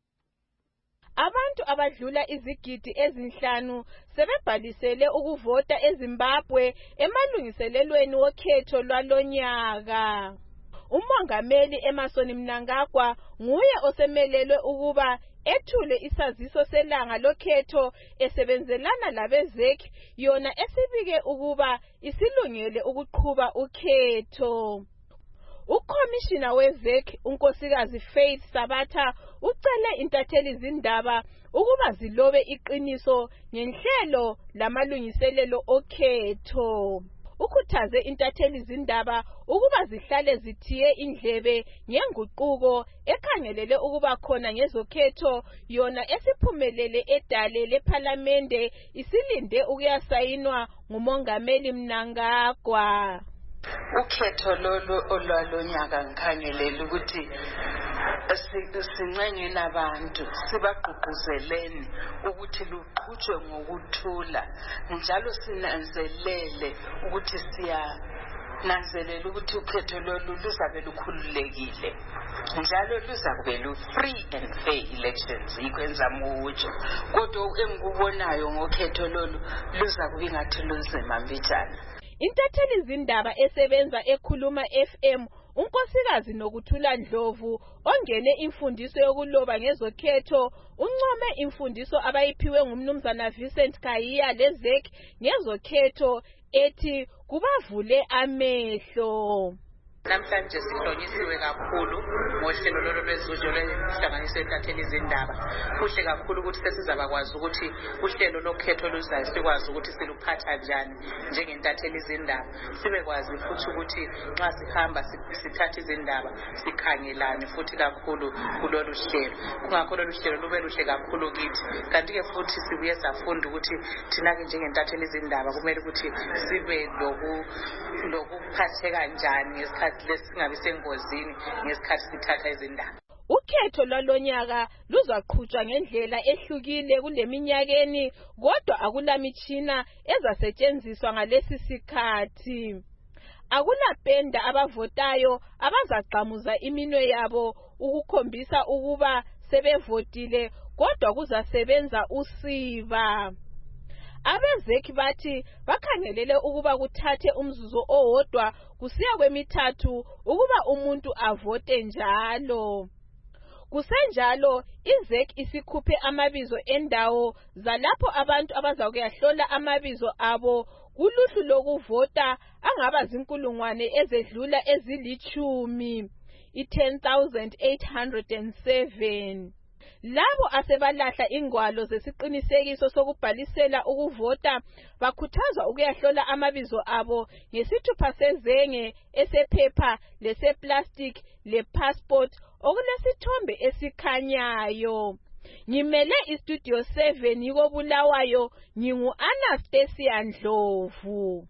Abantu abadlula izigidi ezinhlanu sebebhalisele ukuvota eZimbabwe emalungiselelweni wokhetho lwalonyaka. Umongameli Emmerson Mnangagwa nguye osemelelwe ukuba ethule isaziso selanga lokhetho esebenzelana labezek yona esibike ukuba isilungele ukuqhuba ukhetho. Ukomishina wezek unkosikazi Faith Sabatha ucele intatheli zindaba ukuba zilobe iqiniso ngenhlelo lamalungiselelo okhetho. Ukhuthaze intatheli zindaba ukuba zihlale zithiye indlebe ngenguquko ekhangelele ukuba khona ngezokhetho yona esiphumelele edale leParliamente isilinde ukuyasayinwa ngumongameli Mnangagwa. Ukhetho lolu olwalonyaka ngikhangelela ukuthi sincenye abantu sibagqugquzeleni ukuthi luqhutshwe ngokuthula njalo sinanzelele ukuthi siya nanzelela ukuthi ukhetho lolu luzabe lukhululekile njalo luzabe lu free and fair elections ikwenza mujo kodwa engikubonayo ngokhetho lolu luzabe ingathi lunzima mbijana. Intatheli zindaba esebenza ekhuluma F M unkosikazi Nokuthula Ndlovu ongene imfundiso yokuloba ngezokhetho uncome imfundiso abayiphiwe ngumnumzana Vincent Kayiya lezek ngezokhetho ethi kubavule amehlo. Namhlanje sihlonyisiwe kakhulu ngohlelo lolo lwezizwe lwehlanganiso entatheli izindaba. Kuhle kakhulu ukuthi sesizabakwazi ukuthi uhlelo lokhetho luzayo sikwazi ukuthi siluphatha njani njengentatheli izindaba. Sibekwazi futhi ukuthi nxa sihamba sithatha izindaba sikhangelane futhi kakhulu kulolu hlelo. Kungakho lolu hlelo lube luhle kakhulu kithi. Kanti ke futhi sibuye safunda ukuthi thina ke njengentatheli izindaba kumele ukuthi sibe loku lokuphatheka kanjani ngesikhathi lesingabi sengozini ngesikhathi sithatha izindaba. Ukhetho lwalonyaka luzaqhutshwa ngendlela ehlukile kuleminyakeni kodwa akulamitshina ezasetshenziswa ngalesi sikhathi. Akulapenda abavotayo abazagqamuza iminwe yabo ukukhombisa ukuba sebevotile kodwa kuzasebenza usiba. Abezeki bathi bakhangelele ukuba kuthathe umzuzu owodwa kusiya kwemithathu ukuba umuntu avote njalo. Kusenjalo izeki isikhuphe amabizo endawo zalapho abantu abazakuyahlola amabizo abo kuluhlu lokuvota angaba zinkulungwane ezedlula ezilichumi i-ten thousand eight hundred seven. Labo asebalahla ingwalo zesiqinisekiso sokubhalisela ukuvota bakhuthazwa ukuyahlola amabizo abo ngesithupha sezenge esephepha leseplastic lepassport okulesithombe esikhanyayo. Ngimele istudio seven yiko Bulawayo, ngingu Anastasia Ndlovu.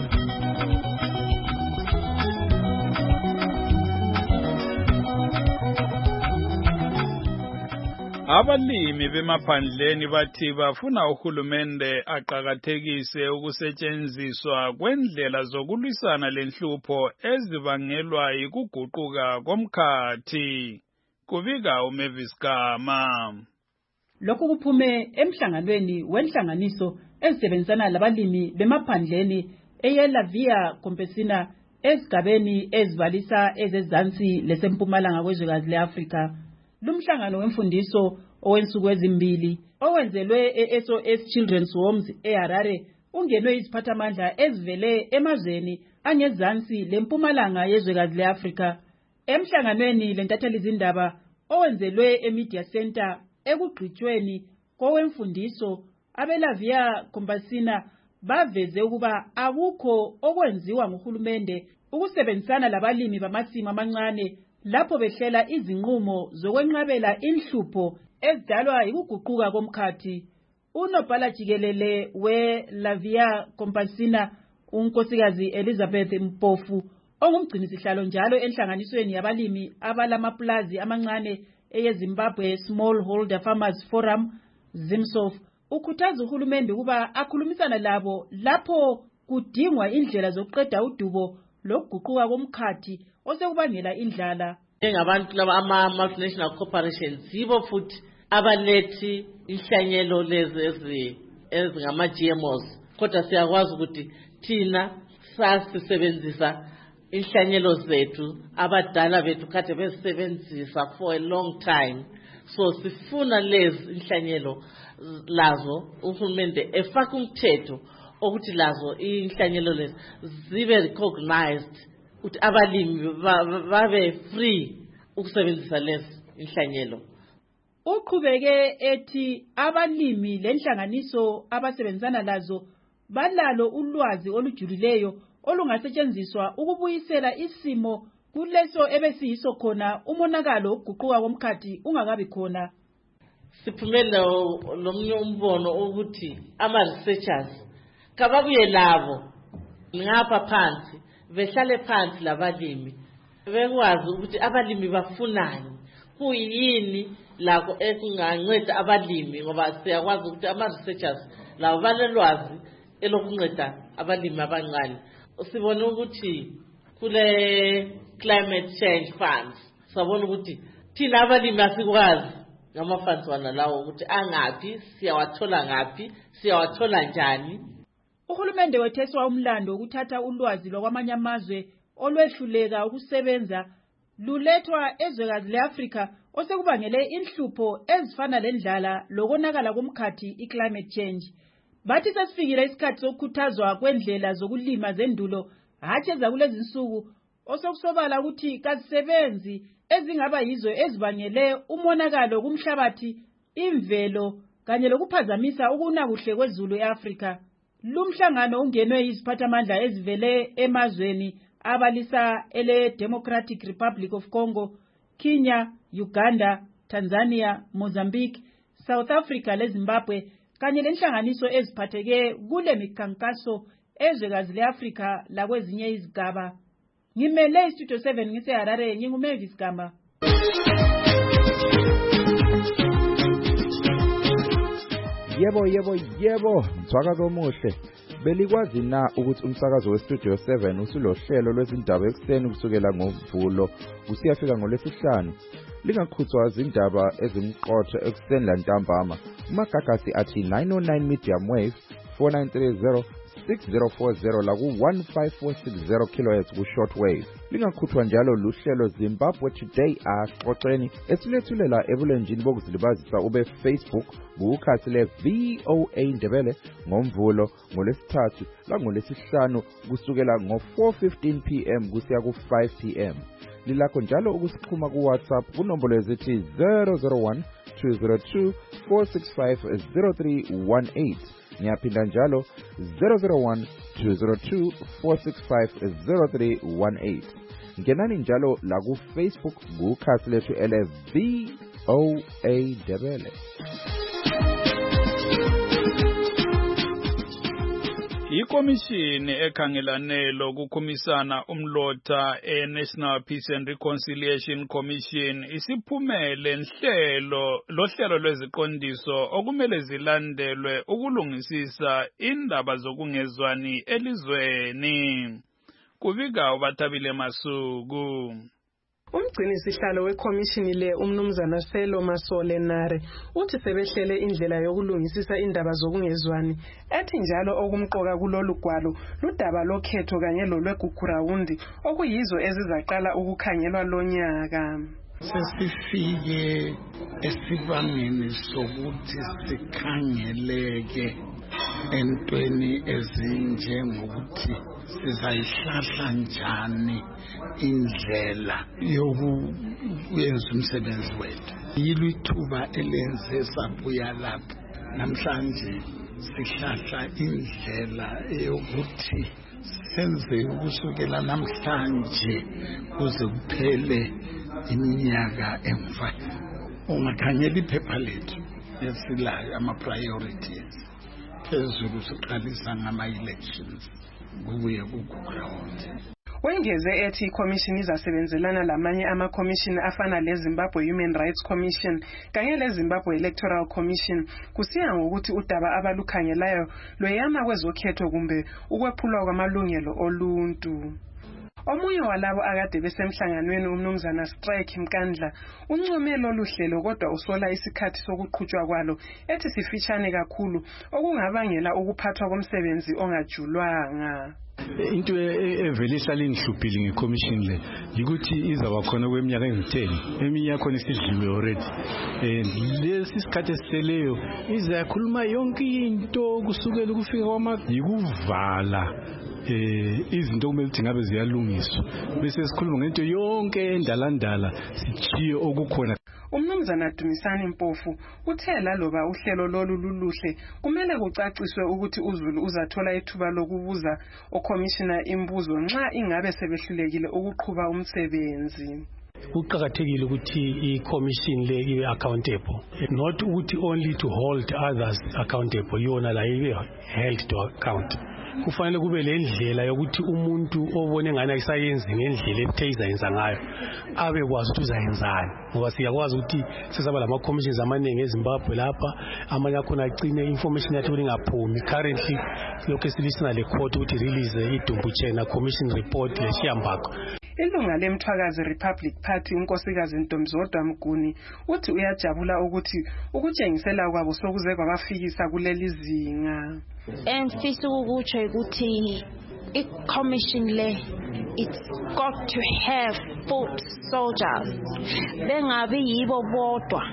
Abalimi bemaphandleni bathi bafuna uhulumende aqhakathekise ukusetshenziswa kwendlela zokulwisana lenhlupho ezibangelwa yikuguquka komkhathi. Kubika uMavis Gama. Lokhu kuphume emhlanganweni wenhlanganiso ezisebenzisana labalimi bemaphandleni eyeLavia Campesina esigabeni ezibalisa ezezansi lesempumalanga kwezwekazi leAfrika. Lumhlangano wemfundiso owensuku ezimbili owenzelwe e-S O S Children's Homes eHarare ungenwe iziphathamandla ezivele emazweni angezansi lempumalanga yezwekazi leAfrika. Emhlanganweni lentatheli izindaba owenzelwe eMedia Center ekugqitshweni kowemfundiso abeLavia Campesina baveze ukuba akukho okwenziwa nguhulumende ukusebenzisana labalimi bamasimu amancane lapho behlela izinqumo zokwenqabela inhlupho ezidalwa yikuguquka komkhathi. Unobhala jikelele weLavia Campesina unkosikazi Elizabeth Mpofu ongumgcinisihlalo njalo enhlanganisweni yabalimi abalamaplazi amancane eyeZimbabwe Smallholder Farmers Forum ZIMSOF ukhuthaza uhulumende ukuba akhulumisana labo lapho kudingwa indlela zokuqeda udubo lokuguquka komkhathi osekubangela indlala. Njengabantu laba ama-multinational corporations yibo futhi abalethi inhlanyelo lezi ezingama-G M Os kodwa siyakwazi ukuthi thina sasisebenzisa inhlanyelo zethu abadala bethu kade bezisebenzisa for a long time, so sifuna lezi inhlanyelo lazo uhulumende efaka umthetho ukuthi lazo inhlanyelo lezi zibe recognized ukuthi abalimi babe free ukusebenzisa lezi inhlanyelo. Uqhubeke ethi abalimi lenhlanganiso abasebenzana lazo balalo ulwazi olujulileyo olungasetshenziswa ukubuyisela isimo kuleso ebesiyiso khona umonakalo wokuguquka komkhathi ungakabi khona. Siphumela lomnye umbono ukuthi ama-researchers kababuye labo ngapha phansi behlale phansi labalimi bekwazi ukuthi abalimi bafunani, kuyini lakho ekunganceda abalimi, ngoba siyakwazi ukuthi ama-researchers labo banelwazi elokunceda abalimi abancane. Sibona ukuthi kule climate change funds sabona ukuthi thina abalimi asikwazi ngama-funds wana lawo ukuthi angaphi, siyawathola ngaphi, siyawathola njani. Uhulumende wetheswa umlando ukuthatha ulwazi lwakwamanye amazwe olwehluleka ukusebenza lulethwa ezwekazi leAfrika osekubangele inhlupho ezifana lendlala lokonakala komkhathi i-climate change. Bathi sesifikile isikhathi sokukhuthazwa kwendlela zokulima zendulo hathe zakulezi insuku osokusobala ukuthi kazisebenzi ezingaba yizo ezibangele umonakalo kumhlabathi, imvelo kanye lokuphazamisa ukuna kuhle kwezulu eAfrika. Lumhlangano ungenwe yiziphathamandla ezivele emazweni abalisa ele Democratic Republic of Congo, Kenya, Uganda, Tanzania, Mozambique, South Africa leZimbabwe kanye lenhlanganiso eziphatheke kule mikhankaso ezwekazi leAfrika lakwezinye izigaba. Ngimele iStudio seven ngise Harare, nginguMavis Gamba. Yebo yebo yebo, mthwaka komuhle. Belikwazi na ukuthi umsakazo weStudio seven usulohlelo lwezindaba ekseni kusukela ngoMvulo kusiyafika ngoLwesihlanu. Lingakhuthwa izindaba ezimqotho ekseni lantambama. Magagasi athi nine oh nine medium wave four nine three zero six zero four zero la ku one five four six zero kilohertz ku shortwave. Lingakhuthwa njalo luhlelo Zimbabwe Today axoxeni esilethulela ebulenjini bokuzilibazisa ube Facebook bukhasi le V O A Ndebele ngoMvulo ngoLesithathu la ngoLesihlanu kusukela ngo four fifteen p m kusiya ku five p m Lilakho njalo ukusixhuma ku WhatsApp kunombolo ezithi zero zero one two zero two four six five zero three one eight. Ngiyaphinda njalo zero zero one two zero two four six five zero three one eight. Ngenani njalo la ku Facebook bukhasi lethu ele V O A Ndebele. Ikomishini ekhangelane lokukhumisana umlotha e-National Peace and Reconciliation Commission isiphumele nhlelo lohlelo lweziqondiso okumele zilandelwe ukulungisisa indaba zokungezwani elizweni. Kubika uBathabile Masuku. Umgcini sihlalo wekhomishini le umnumzana Selo Masolenare uthi sebehlele indlela yokulungisisa indaba zokungezwani ethi njalo okumqoka kulolu gwalo ludaba lokhetho kanye lolwegugurawundi okuyizo ezizaqala ukukhangelwa lonyaka. Sesifike esibangeni sokuthi sikhangeleke entweni ezinje ngokuthi sizayihlahla njani indlela yokuyenza umsebenzi wethu. Yilo ithuba elenze sabuya lapha namhlanje sihlahla indlela yokuthi senze ukusukela namhlanje kuze kuphele iminyaka emva. Ungakhangela iphepha lethu esilayo ama-priorities phezulu siqalisa ngama-elections kubuye kuground. Wengeze ethi ikhomishini izasebenzelana lamanye amakhomishini afana leZimbabwe Human Rights Commission kanye leZimbabwe Electoral Commission kusiya ngokuthi udaba abalukhangelayo lweyama kwezokhetho kumbe ukwephulwa kwamalungelo oluntu. Omunye walabo akade besemhlanganweni umnumzana Strike Mkandla uncome lolu hlelo kodwa usola isikhathi sokuqhutshwa kwalo ethi sifitshane kakhulu okungabangela ukuphathwa komsebenzi ongajulwanga. Into evelisa lingihluphile ngeCommission le ukuthi izaba khona kweminyaka engu-ten eminyaka khona isidliwe already and lesi sikhathi esiseleyo izakhuluma yonke into kusukela ukufika kwama yikuvala eh izinto kumele ukuthi ngabe ziyalungiswa bese sikhuluma ngento yonke endalandala sichiye okukhona. Umnumzana Dumisani Mpofu uthela loba uhlelo lolu luluhle kumele kucaciswe ukuthi uZulu uzathola ithuba lokubuza oCommissioner imbuzo nxa ingabe sebehlulekile ukuqhuba umsebenzi. Kuqakathekile ukuthi iCommission le ibe accountable, not ukuthi only to hold others accountable, yona la ibe held to account. Kufanele kube le ndlela yokuthi umuntu obone ngana isayenzi ngendlela ethe izayenza ngayo abe kwazi ukuthi uzayenzani, ngoba siyakwazi ukuthi sesaba lama commissions amaningi eZimbabwe lapha amanye akhona agcine information yathi lingaphumi. Currently lokho esilisina le court ukuthi release iDumbuchena commission report leshiyambako. Ilunga lemthwakazi Republic Party unkosikazi Ntomzodwa Mguni uthi uyajabula ukuthi ukutshengisela kwabo sokuze kwabafikisa kuleli zinga. Emfisa ukutsho ukuthi i-commission le it's got to have foot soldiers bengabi yibo bodwa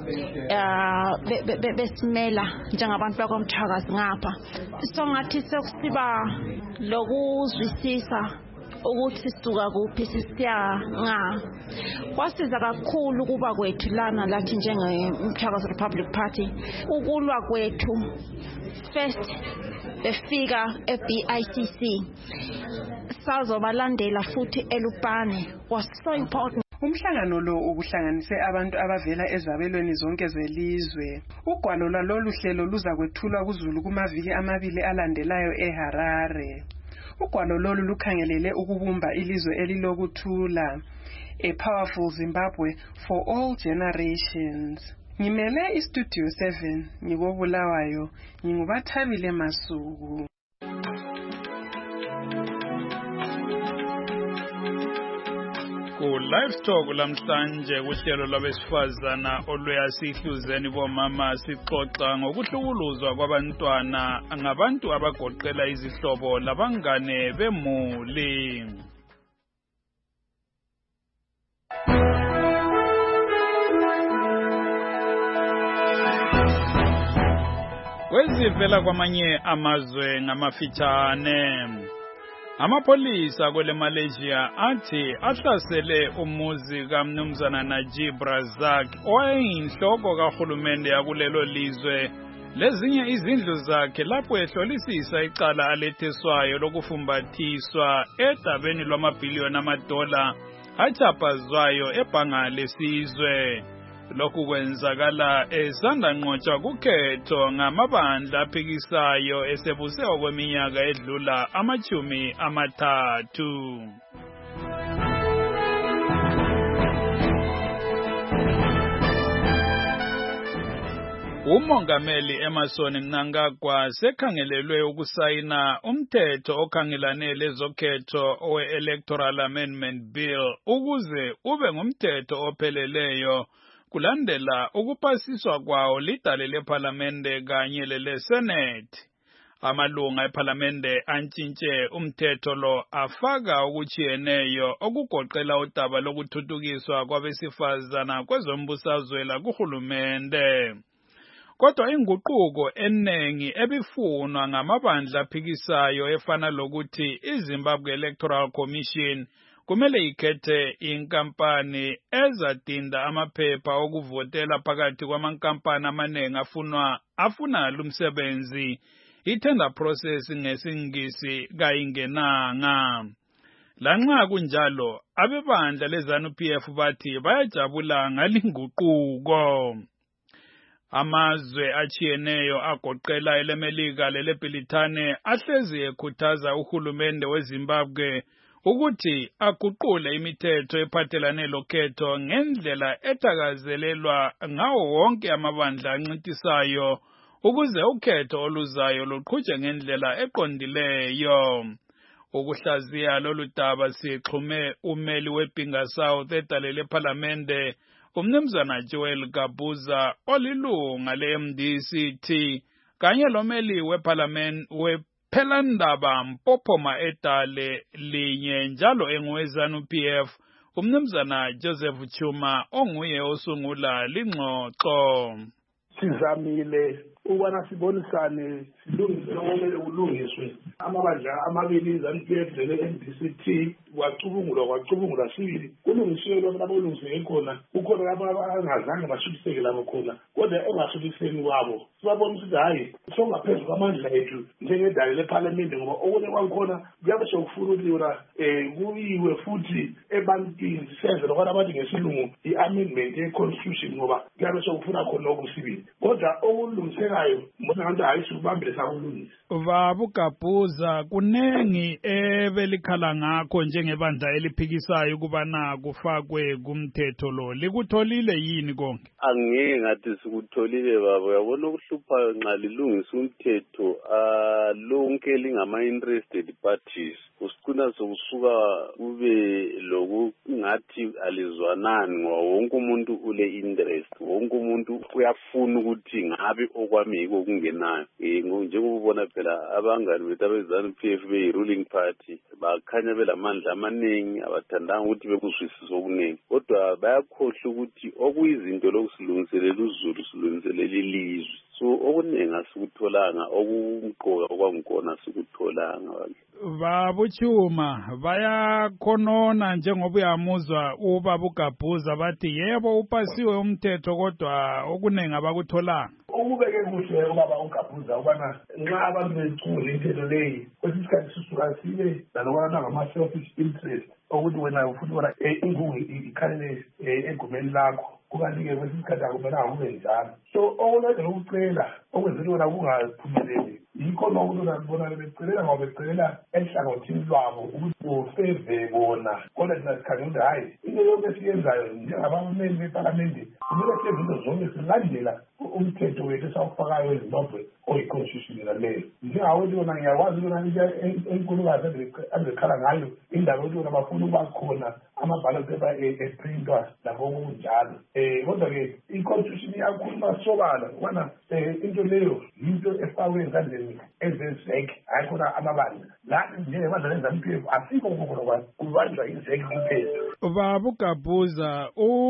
uh besimela njengabantu bakomthakazi ngapha. So ngathi sekusiba lokuzwisisa ukuthi sisuka kuphi sisiya nga. Kwasiza kakhulu kuba kwethu lana lathi njenge-Mthakazi Republic Party ukulwa kwethu. First befika e-B I C C sazobalandela futhi eLupane was so important. Umhlangano lo ubuhlanganise abantu abavela ezabelweni zonke zelizwe. Ugwalo lwalolu hlelo luzakwethulwa kuZulu kumaviki amabili alandelayo eHarare. Ugwalo lolu lukhangelele ukubumba ilizwe elilokuthula. A powerful Zimbabwe for all generations. Ngimele iStudio seven ngikobulawayo ngingubathabile Masuku. Ku livestock lamhlanje kuhlelo lwabesifazana oluyasihluzeni bomama sixoxa ngokuhlukuluzwa kwabantwana ngabantu abagoqela izihlobo labangane bemuli. Kwezivela kwamanye amazwe ngamafitshane. Amapolisa kwele Malaysia athi ahlasele umuzi kaMnumzana Najib Razak oyinhloko kahulumende yakulelo lizwe lezinye izindlu zakhe lapho ehlolisisa icala aletheswayo lokufumbathiswa edabeni lwamabhiliyoni amadola achapazwayo ebhanga lesizwe. Lokhu kwenzakala esanda nqotshwa kukhetho ngamabandla aphikisayo esebuse okweminyaka edlula amachumi amathathu. Umongameli Emmerson Mnangagwa sekhangelelwe ukusayina umthetho okhangelane lezokhetho owe-Electoral Amendment Bill ukuze ube ngumthetho opheleleyo kulandela ukupasiswa kwawo lidale leParlamente kanye leleSenate. Amalunga eParlamente antshintshe umthetho lo afaka okuchiyeneyo okugoqela udaba lokuthuthukiswa kwabesifazana kwezombusazwe kuhulumende. Kodwa inguquko eningi ebifunwa ngamabandla aphikisayo efana lokuthi iZimbabwe Electoral Commission kumele ikhethe inkampani ezadinda amaphepha okuvotela phakathi kwamankampani amaningi afunwa afuna lumsebenzi. I-tender process ngesingisi kayingenanga. Lanxa kunjalo abebandla leZANU P F bathi bayajabula ngalinguquko. Amazwe achiyeneyo agoqela eleMelika leleBrithani ahlezi ekhuthaza uhulumende weZimbabwe ukuthi aguqule imithetho ephathelane lokhetho ngendlela ethakazelelwa ngawo wonke amabandla ancintisayo ukuze ukhetho oluzayo luqhutshwe ngendlela eqondileyo. Ukuhlaziya lolu daba sixhume umeli weBinga South edale leParlamente uMnumzana Joel Gabuza olilunga le-M D C T kanye lomeli weParlament wePhelandaba Mpophoma edale linye njalo engweZANU P F uMnumzana Joseph Chuma onguye osungula lingxoxo. Sizamile ukubana sibonisane silungise okumele kulungiswe amabandla amabili iZANU P F le-M D C T wacubungulwa kwacubungulwa sibili kulungiswe lokho abolungiswe khona kukhona lapho abangazange bashuliseke lapho khona kodwa engashuliseni kwabo sibabonisa ukuthi hayi songaphezulu kwamandla ethu njengedale leParlamente ngoba okunye kwangikhona kuyabe sokufuna ukuthi yona um kuyiwe futhi ebantwini sisenze lokho abathi ngesilungu i-amendment ye-constitution ngoba kuyabe sokufuna khona okusibili kodwa okulungisekayo mbona ngathi hayi sikubambile sakulungisa. Vabugabuza kunengi ebelikhala ngakho njengebandla eliphikisayo ukubana kufakwe kumthetho lo likutholile yini konke? Angeke ngathi sikutholile baba uyabona ukuhluphayo nxa lilungisa umthetho lonke lingama-interested parties kusicina sokusuka kube lokungathi alizwanani ngoba wonke umuntu ule interest wonke umuntu uyafuna ukuthi ngabe okwami yiko kungenayo um njengokubona phela abangani bethu abe-ZANU P F beyi-ruling party bakhanya belamandla amaningi abathandanga ukuthi bekuzwisise okuningi kodwa bayakhohlwa ukuthi okuyizinto lokusilungiselela uzulu silungiselela ilizwe so okuningi asikutholanga okumqoka okwangikona sikutholanga. Babuchuma bayakhonona njengoba uyamuzwa ubaba uGabhuza bathi yebo upasiwe umthetho kodwa okuningi abakutholanga. Ukubeke kuhle ubaba uGabhuza ubana nxa abantu becungula into leyi kwesinye isikhathi sisuka sibe nalokwana ngama-selfish interest ukuthi wena futhi wona ingungu ikhalele egumeni lakho kukanti-ke kwesinye isikhathi akumelanga kube njalo. So okunade lokucela okwenzela wona kungaphumeleli yikho nokuthi bona becelela ngoba becelela ehlangothini lwabo ukuthi ufeve bona kodwa thina sikhangela ukuthi hhayi into yonke esiyenzayo njengabameli bepalamende kumele senze into zonke silandela umthetho wethu esawufakayo eZimbabwe oyi-constitution naleyo. Njengawothi yona ngiyakwazi yona enkulukazi azekhala ngayo indaba yokuthi yona bafuna ukuba khona ama-ballot paper eprintwa lapho okunjalo. Um kodwa-ke i-constitution iyakhuluma sobala ukubana um into leyo yinto efakwe ezandleni ezezek hayi khona amabandla lani njengebandla leZANU P F asikho kukhona kubanjwa izek kuphela. Baba uGabhuza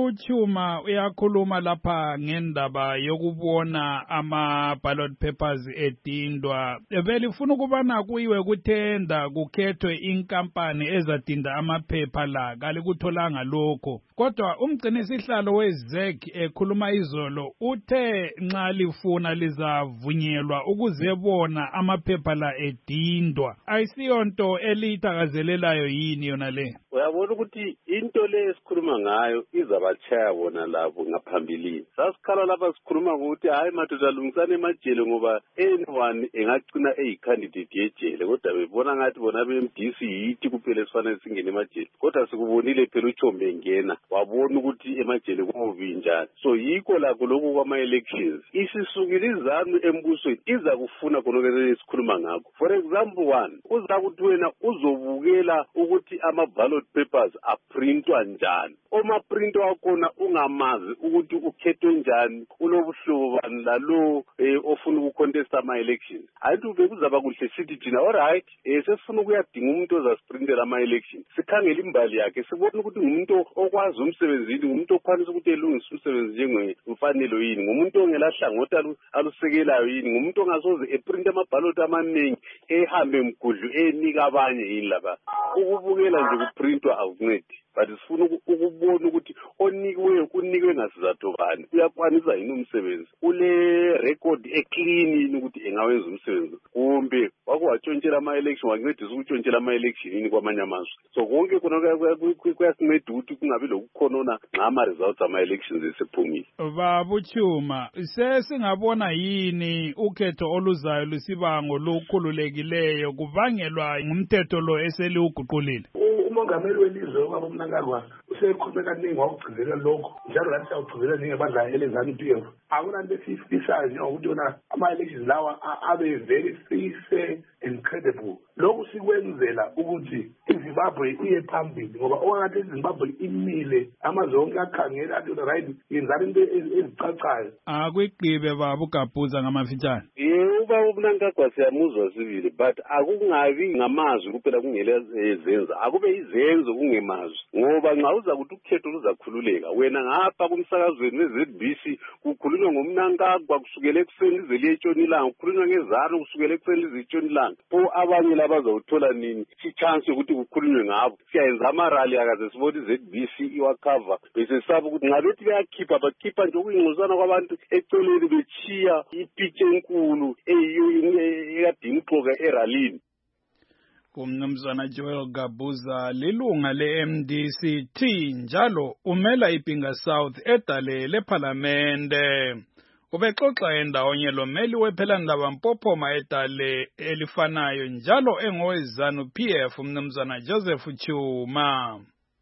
uChuma uyakhuluma lapha ngendaba yokubona ama-ballot papers edindwa belifuna ukubana kuyiwe kuthenda kukhethwe inkampani ezadinda amaphepha la kalikutholanga lokho kodwa umgcinisihlalo weZek ekhuluma izolo uthe nxa lifuna lizavunyelwa ukuzebona amaphepha la edindwa ayisiyonto eliyithakazelelayo yini yona le. Uyabona ukuthi into le esikhuluma ngayo izabachaya bona labo ngaphambilini. Sasikhala lapha sikhuluma ukuthi hayi madoda lungisane emajele ngoba anyone engagcina eyicandidate yejele kodwa bebona ngathi bona be-M D C yithi kuphela esifanele singene emajele kodwa sikubonile phela uChombe engena wabona ukuthi emajele kubi njani. So yikho lakho lokhu kwama-elections isisukile iZANU embusweni iza kufuna khonokele esikhuluma ngakho. For example one uza kuthi wena uzobukela ukuthi ama-ballot papers aprintwa njani oma-print wakhona ungamazi ukuthi ukhethwe njani unobuhlobo bani lalo ofuna ukucontesta ama-elections. Hayithi ube kuzaba kuhle sithi thina alright um sesifuna ukuyadinga umuntu ozasprintela ama-elections sikhangela imbali yakhe sibone ukuthi ngumuntu okwazi umsebenzini ngumuntu okwanisa ukuthi elungise umsebenzi njengemfanelo yini ngumuntu ongelahlangothi alusekelayo yini ngumuntu ongasoze eprinte amabhalot amaningi ehambe mgudlu enika abanye yini laba. Ukubukela nje kuprintwa akuncedi but sifuna ukubona ukuthi onikiweyo kunikwe ngasizathu bani uyakwanisa yini umsebenzi ule record eclean yini ukuthi engawenza umsebenzi kumbe wakuwatshontshela ama-election wancedisa ukutshontshela ama-election yini kwamanye amazwe. So konke khona kuyasinceda ukuthi kungabi lokukhonona nxa ama-results ama-elections esephumile. Babuchuma sesingabona yini ukhetho oluzayo lusibango lokukhululekileyo kubangelwa ngumthetho lo eseliwuguqulile. Umongameli welizwe ubaba uMnangagwa usekhulume kaningi wawugcizelela lokho njalo lathi siyawugcizelela njengebandla eleZANU P F. Akunanto esiyifisayo njengokuthi yona ama-elections lawa abe very free, fair and credible. Lokhu sikwenzela ukuthi iZimbabwe iye phambili ngoba okangathi iZimbabwe imile amazwe onke akhangela athi yona right yenzani into ezicacayo. Akuyigqibe baba uGabhuza ngamafitshane. Yebo ubaba uMnangagwa siyamuzwa sibili but akungabi ngamazwi kuphela kungela ezenza akube izenzo kungemazwi ngoba nxa uza kuthi ukhetho luzakhululeka wena ngapha kumsakazweni we-Z B C kukhulunywa ngomNangagwa kusukela ekuseni lize liye etshonilanga kukhulunywa ngeZANU kusukela ekuseni lize etshonilanga pho abanye labazawuthola nini ichance ukuthi kukhulunywe ngabo siyayenza amarali akaze sibona i-Z B C iwakhava bese saba ukuthi nxa bethi beyakhipha bakhipha nje okuyingquzana kwabantu eceleni bechiya ipitch enkulu eyiyo ekadini uxoka eralini. Umnumzana Joel Gabuza lilunga le-M D C T njalo umela iPinga South edale lephalamende. Ubexoxa endawonye lo meli wephelandaba Mpophoma edale elifanayo njalo engoweZANU P F umnumzana Joseph Chuma.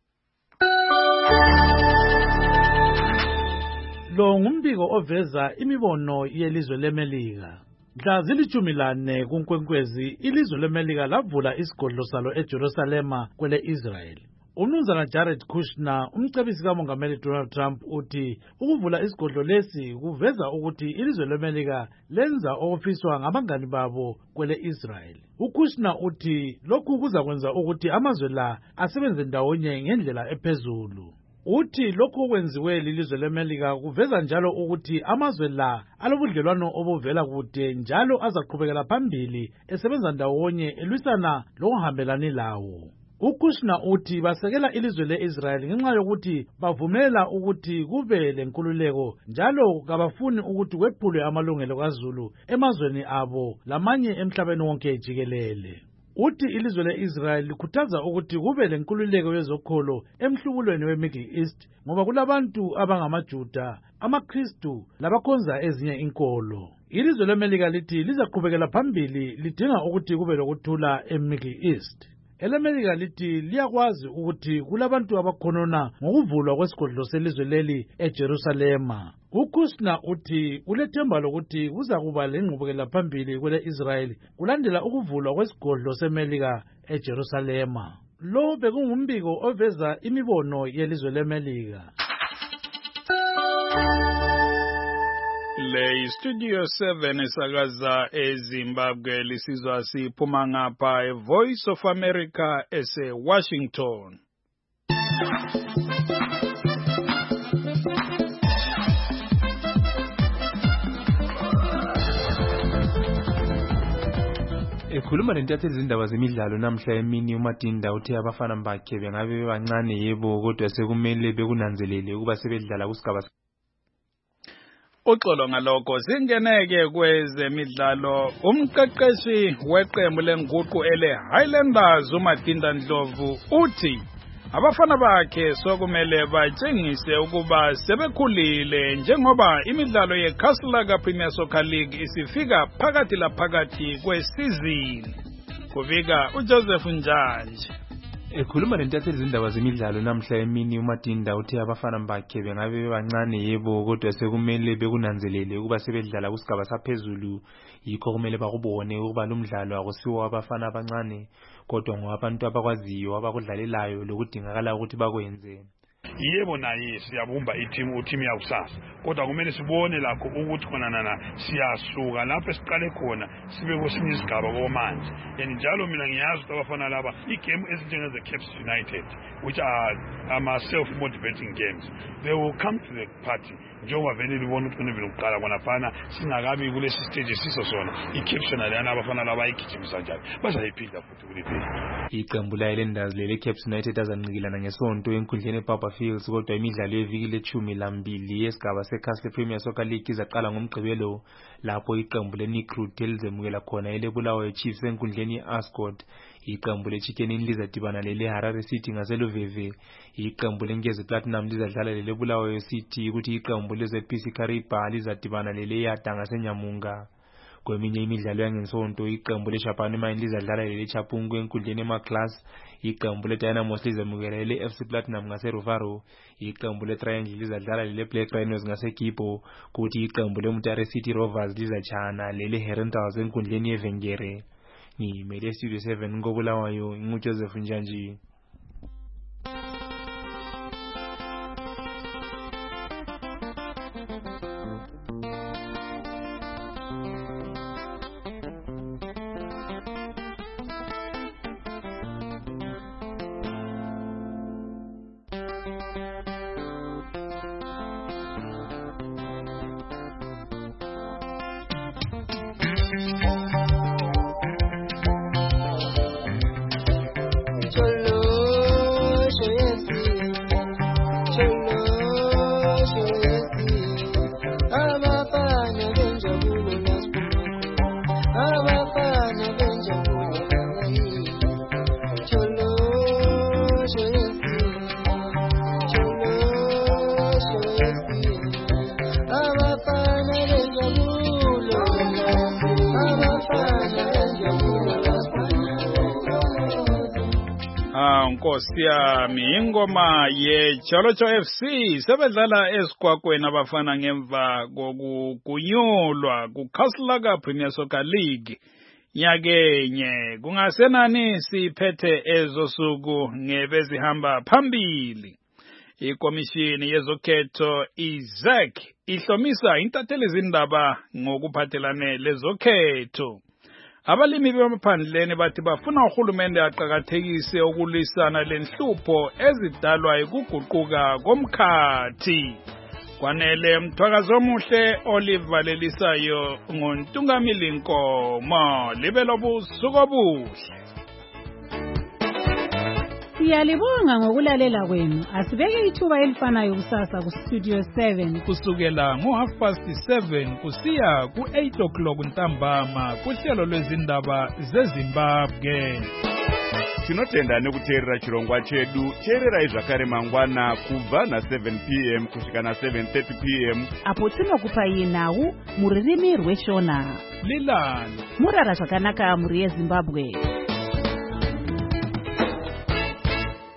Lo ngumbiko oveza imibono yelizwe leMelika. Mhla zilitshumi lane kuNkwenkwezi ilizwe leMelika lavula isigodlo salo eJerusalema kwele Israel. Umnumzana Jared Kushner, umcebisi kaMongameli Donald Trump, uthi ukuvula isigodlo lesi kuveza ukuthi ilizwe leMelika lenza okufiswa ngabangani babo kwele Israel. uKushner uthi lokhu kuzakwenza ukuthi amazwe la asebenze ndawonye ngendlela ephezulu. Uthi lokhu kwenziwe lilizwe leMelika kuveza njalo ukuthi amazwe la alobudlelwano obuvela kude njalo azaqhubekela phambili esebenza ndawonye elwisana lokuhambelani lawo. uKushner uthi basekela ilizwe leIsrael ngenxa yokuthi bavumela ukuthi kube lenkululeko njalo kabafuni ukuthi kwephulwe amalungelo kaZulu emazweni abo lamanye emhlabeni wonke jikelele. Uthi ilizwe leIsrael likhuthaza ukuthi kube lenkululeko yezokholo emhlubulweni weMiddle East ngoba kulabantu abangamaJuda, amaKristu labakhonza ezinye inkolo. Ilizwe leMelika lithi lizaqhubekela phambili lidinga ukuthi kube lokuthula eMiddle East. EleMelika lithi liyakwazi ukuthi kulabantu abakhonona ngokuvulwa kwesigodlo selizwe leli eJerusalema. uKushner uthi ulethemba lokuthi kuzakuba lengqubekela phambili kwele Israel kulandela ukuvulwa kwesigodlo seMelika eJerusalema. Lo bekungumbiko oveza imibono yelizwe leMelika. Le Studio seven esakaza eZimbabwe lisizwa siphuma ngapha eVoice of America ese Washington. Ekhuluma lentatheli zindaba zemidlalo namhla emini uMatinda uthe abafana bakhe bengabe bebancane yebo kodwa sekumele bekunanzelele ukuba sebedlala kusigaba. Uxolo ngalokho singeneke kwezemidlalo. Umqeqeshi weqembu lenguqu ele Highlanders uMatinda Ndlovu uthi abafana bakhe sokumele batshengise ukuba sebekhulile njengoba imidlalo yeCastle Premier Soccer League isifika phakathi la phakathi kwesizini. Kuvika uJoseph Njanje. Ekhuluma lentatheli zindaba zemidlalo namhla emini uMatinda uthe abafana bakhe bengabe bebancane yebo kodwa sekumele bekunanzelele ukuba sebedlala kusigaba saphezulu yikho kumele bakubone ukuba lumdlalo akusiwo abafana abancane kodwa ngowabantu abakwaziyo abakudlalelayo lokudingakala ukuthi bakwenze. Yebo naye siyabumba i-team u-team yakusasa kodwa kumele sibone lakho ukuthi khona nana siyasuka lapho esiqale khona sibe kwesinye isigaba komanje. And njalo mina ngiyazi ukuthi abafana laba i-game ezinjengeze Caps United which are ama self-motivating games, they will come to the party njengoba vele libona ukuthi kunevele ukuqala kona fana singakabi kulesi stage siso sona i-Caps United abafana laba ayigijimisa njalo bazayiphinda futhi kuliphi. Iqembu la Highlanders lele Caps United azanikilana ngesonto enkundleni eBarber Fields kodwa imidlalo yeviki lethumi lambili yesigaba seCastle Premier Soccer League izaqala ngomgqibelo lapho iqembu leNecruit elizemukela khona elebulawayo Chiefs enkundleni yeAscot. Iqembu leChicken Inn lizadibana lele Harare City ngaseLuveve. Iqembu leNkezi Platinum lizadlala lele Bulawayo City ukuthi iqembu leZPC Kariba lizadibana lele Yata ngaseNyamunga. Kweminye imidlalo yangesonto iqembu leJapan Mine lizadlala lele Chapungu enkundleni eMaclass. Iqembu leDynamos lizamukela lele F C Platinum ngaseRuvaro. Iqembu leTriangle lizadlala lele Black Rhinos ngaseKipo kuthi iqembu leMutare City Rovers lizachana lele Herentals enkundleni yeVengere. Ngimele Studio seven ngobulawayo nguJoseph Njanje. Nkosi yami ingoma yeJolotsho F C sebedlala esikwakweni abafana ngemva kokugunyulwa kuCastle Premier Soccer League. nyakenye kungasenani siphethe ezosuku ngebezihamba phambili. Ikomishini yezokhetho I-Z E C ihlomisa intatheli zindaba ngokuphathelane lezokhetho. Abalimi bemaphandleni bathi bafuna uhulumende aqhakathekise ukulwisana lenhlupho ezidalwa ukuguquka komkhathi. Kwanele mthwakazo omuhle olivalelisayo ngontungamili Nkomo libe lobusuku obuhle. Siyalibonga ngokulalela kwenu. Asibeke ithuba elifanayo kusasa ku Studio seven kusukela ngo half past seven kusiya ku eight o'clock ntambama kuhlelo lwezindaba zeZimbabwe. Tinotenda nekuteerera chirongwa chedu. Teererai zvakare mangwana kubva na seven p m kusvika na seven thirty p m apo tinokupai nhau muririmi rweshona. Lilani murara zvakanaka muri yeZimbabwe.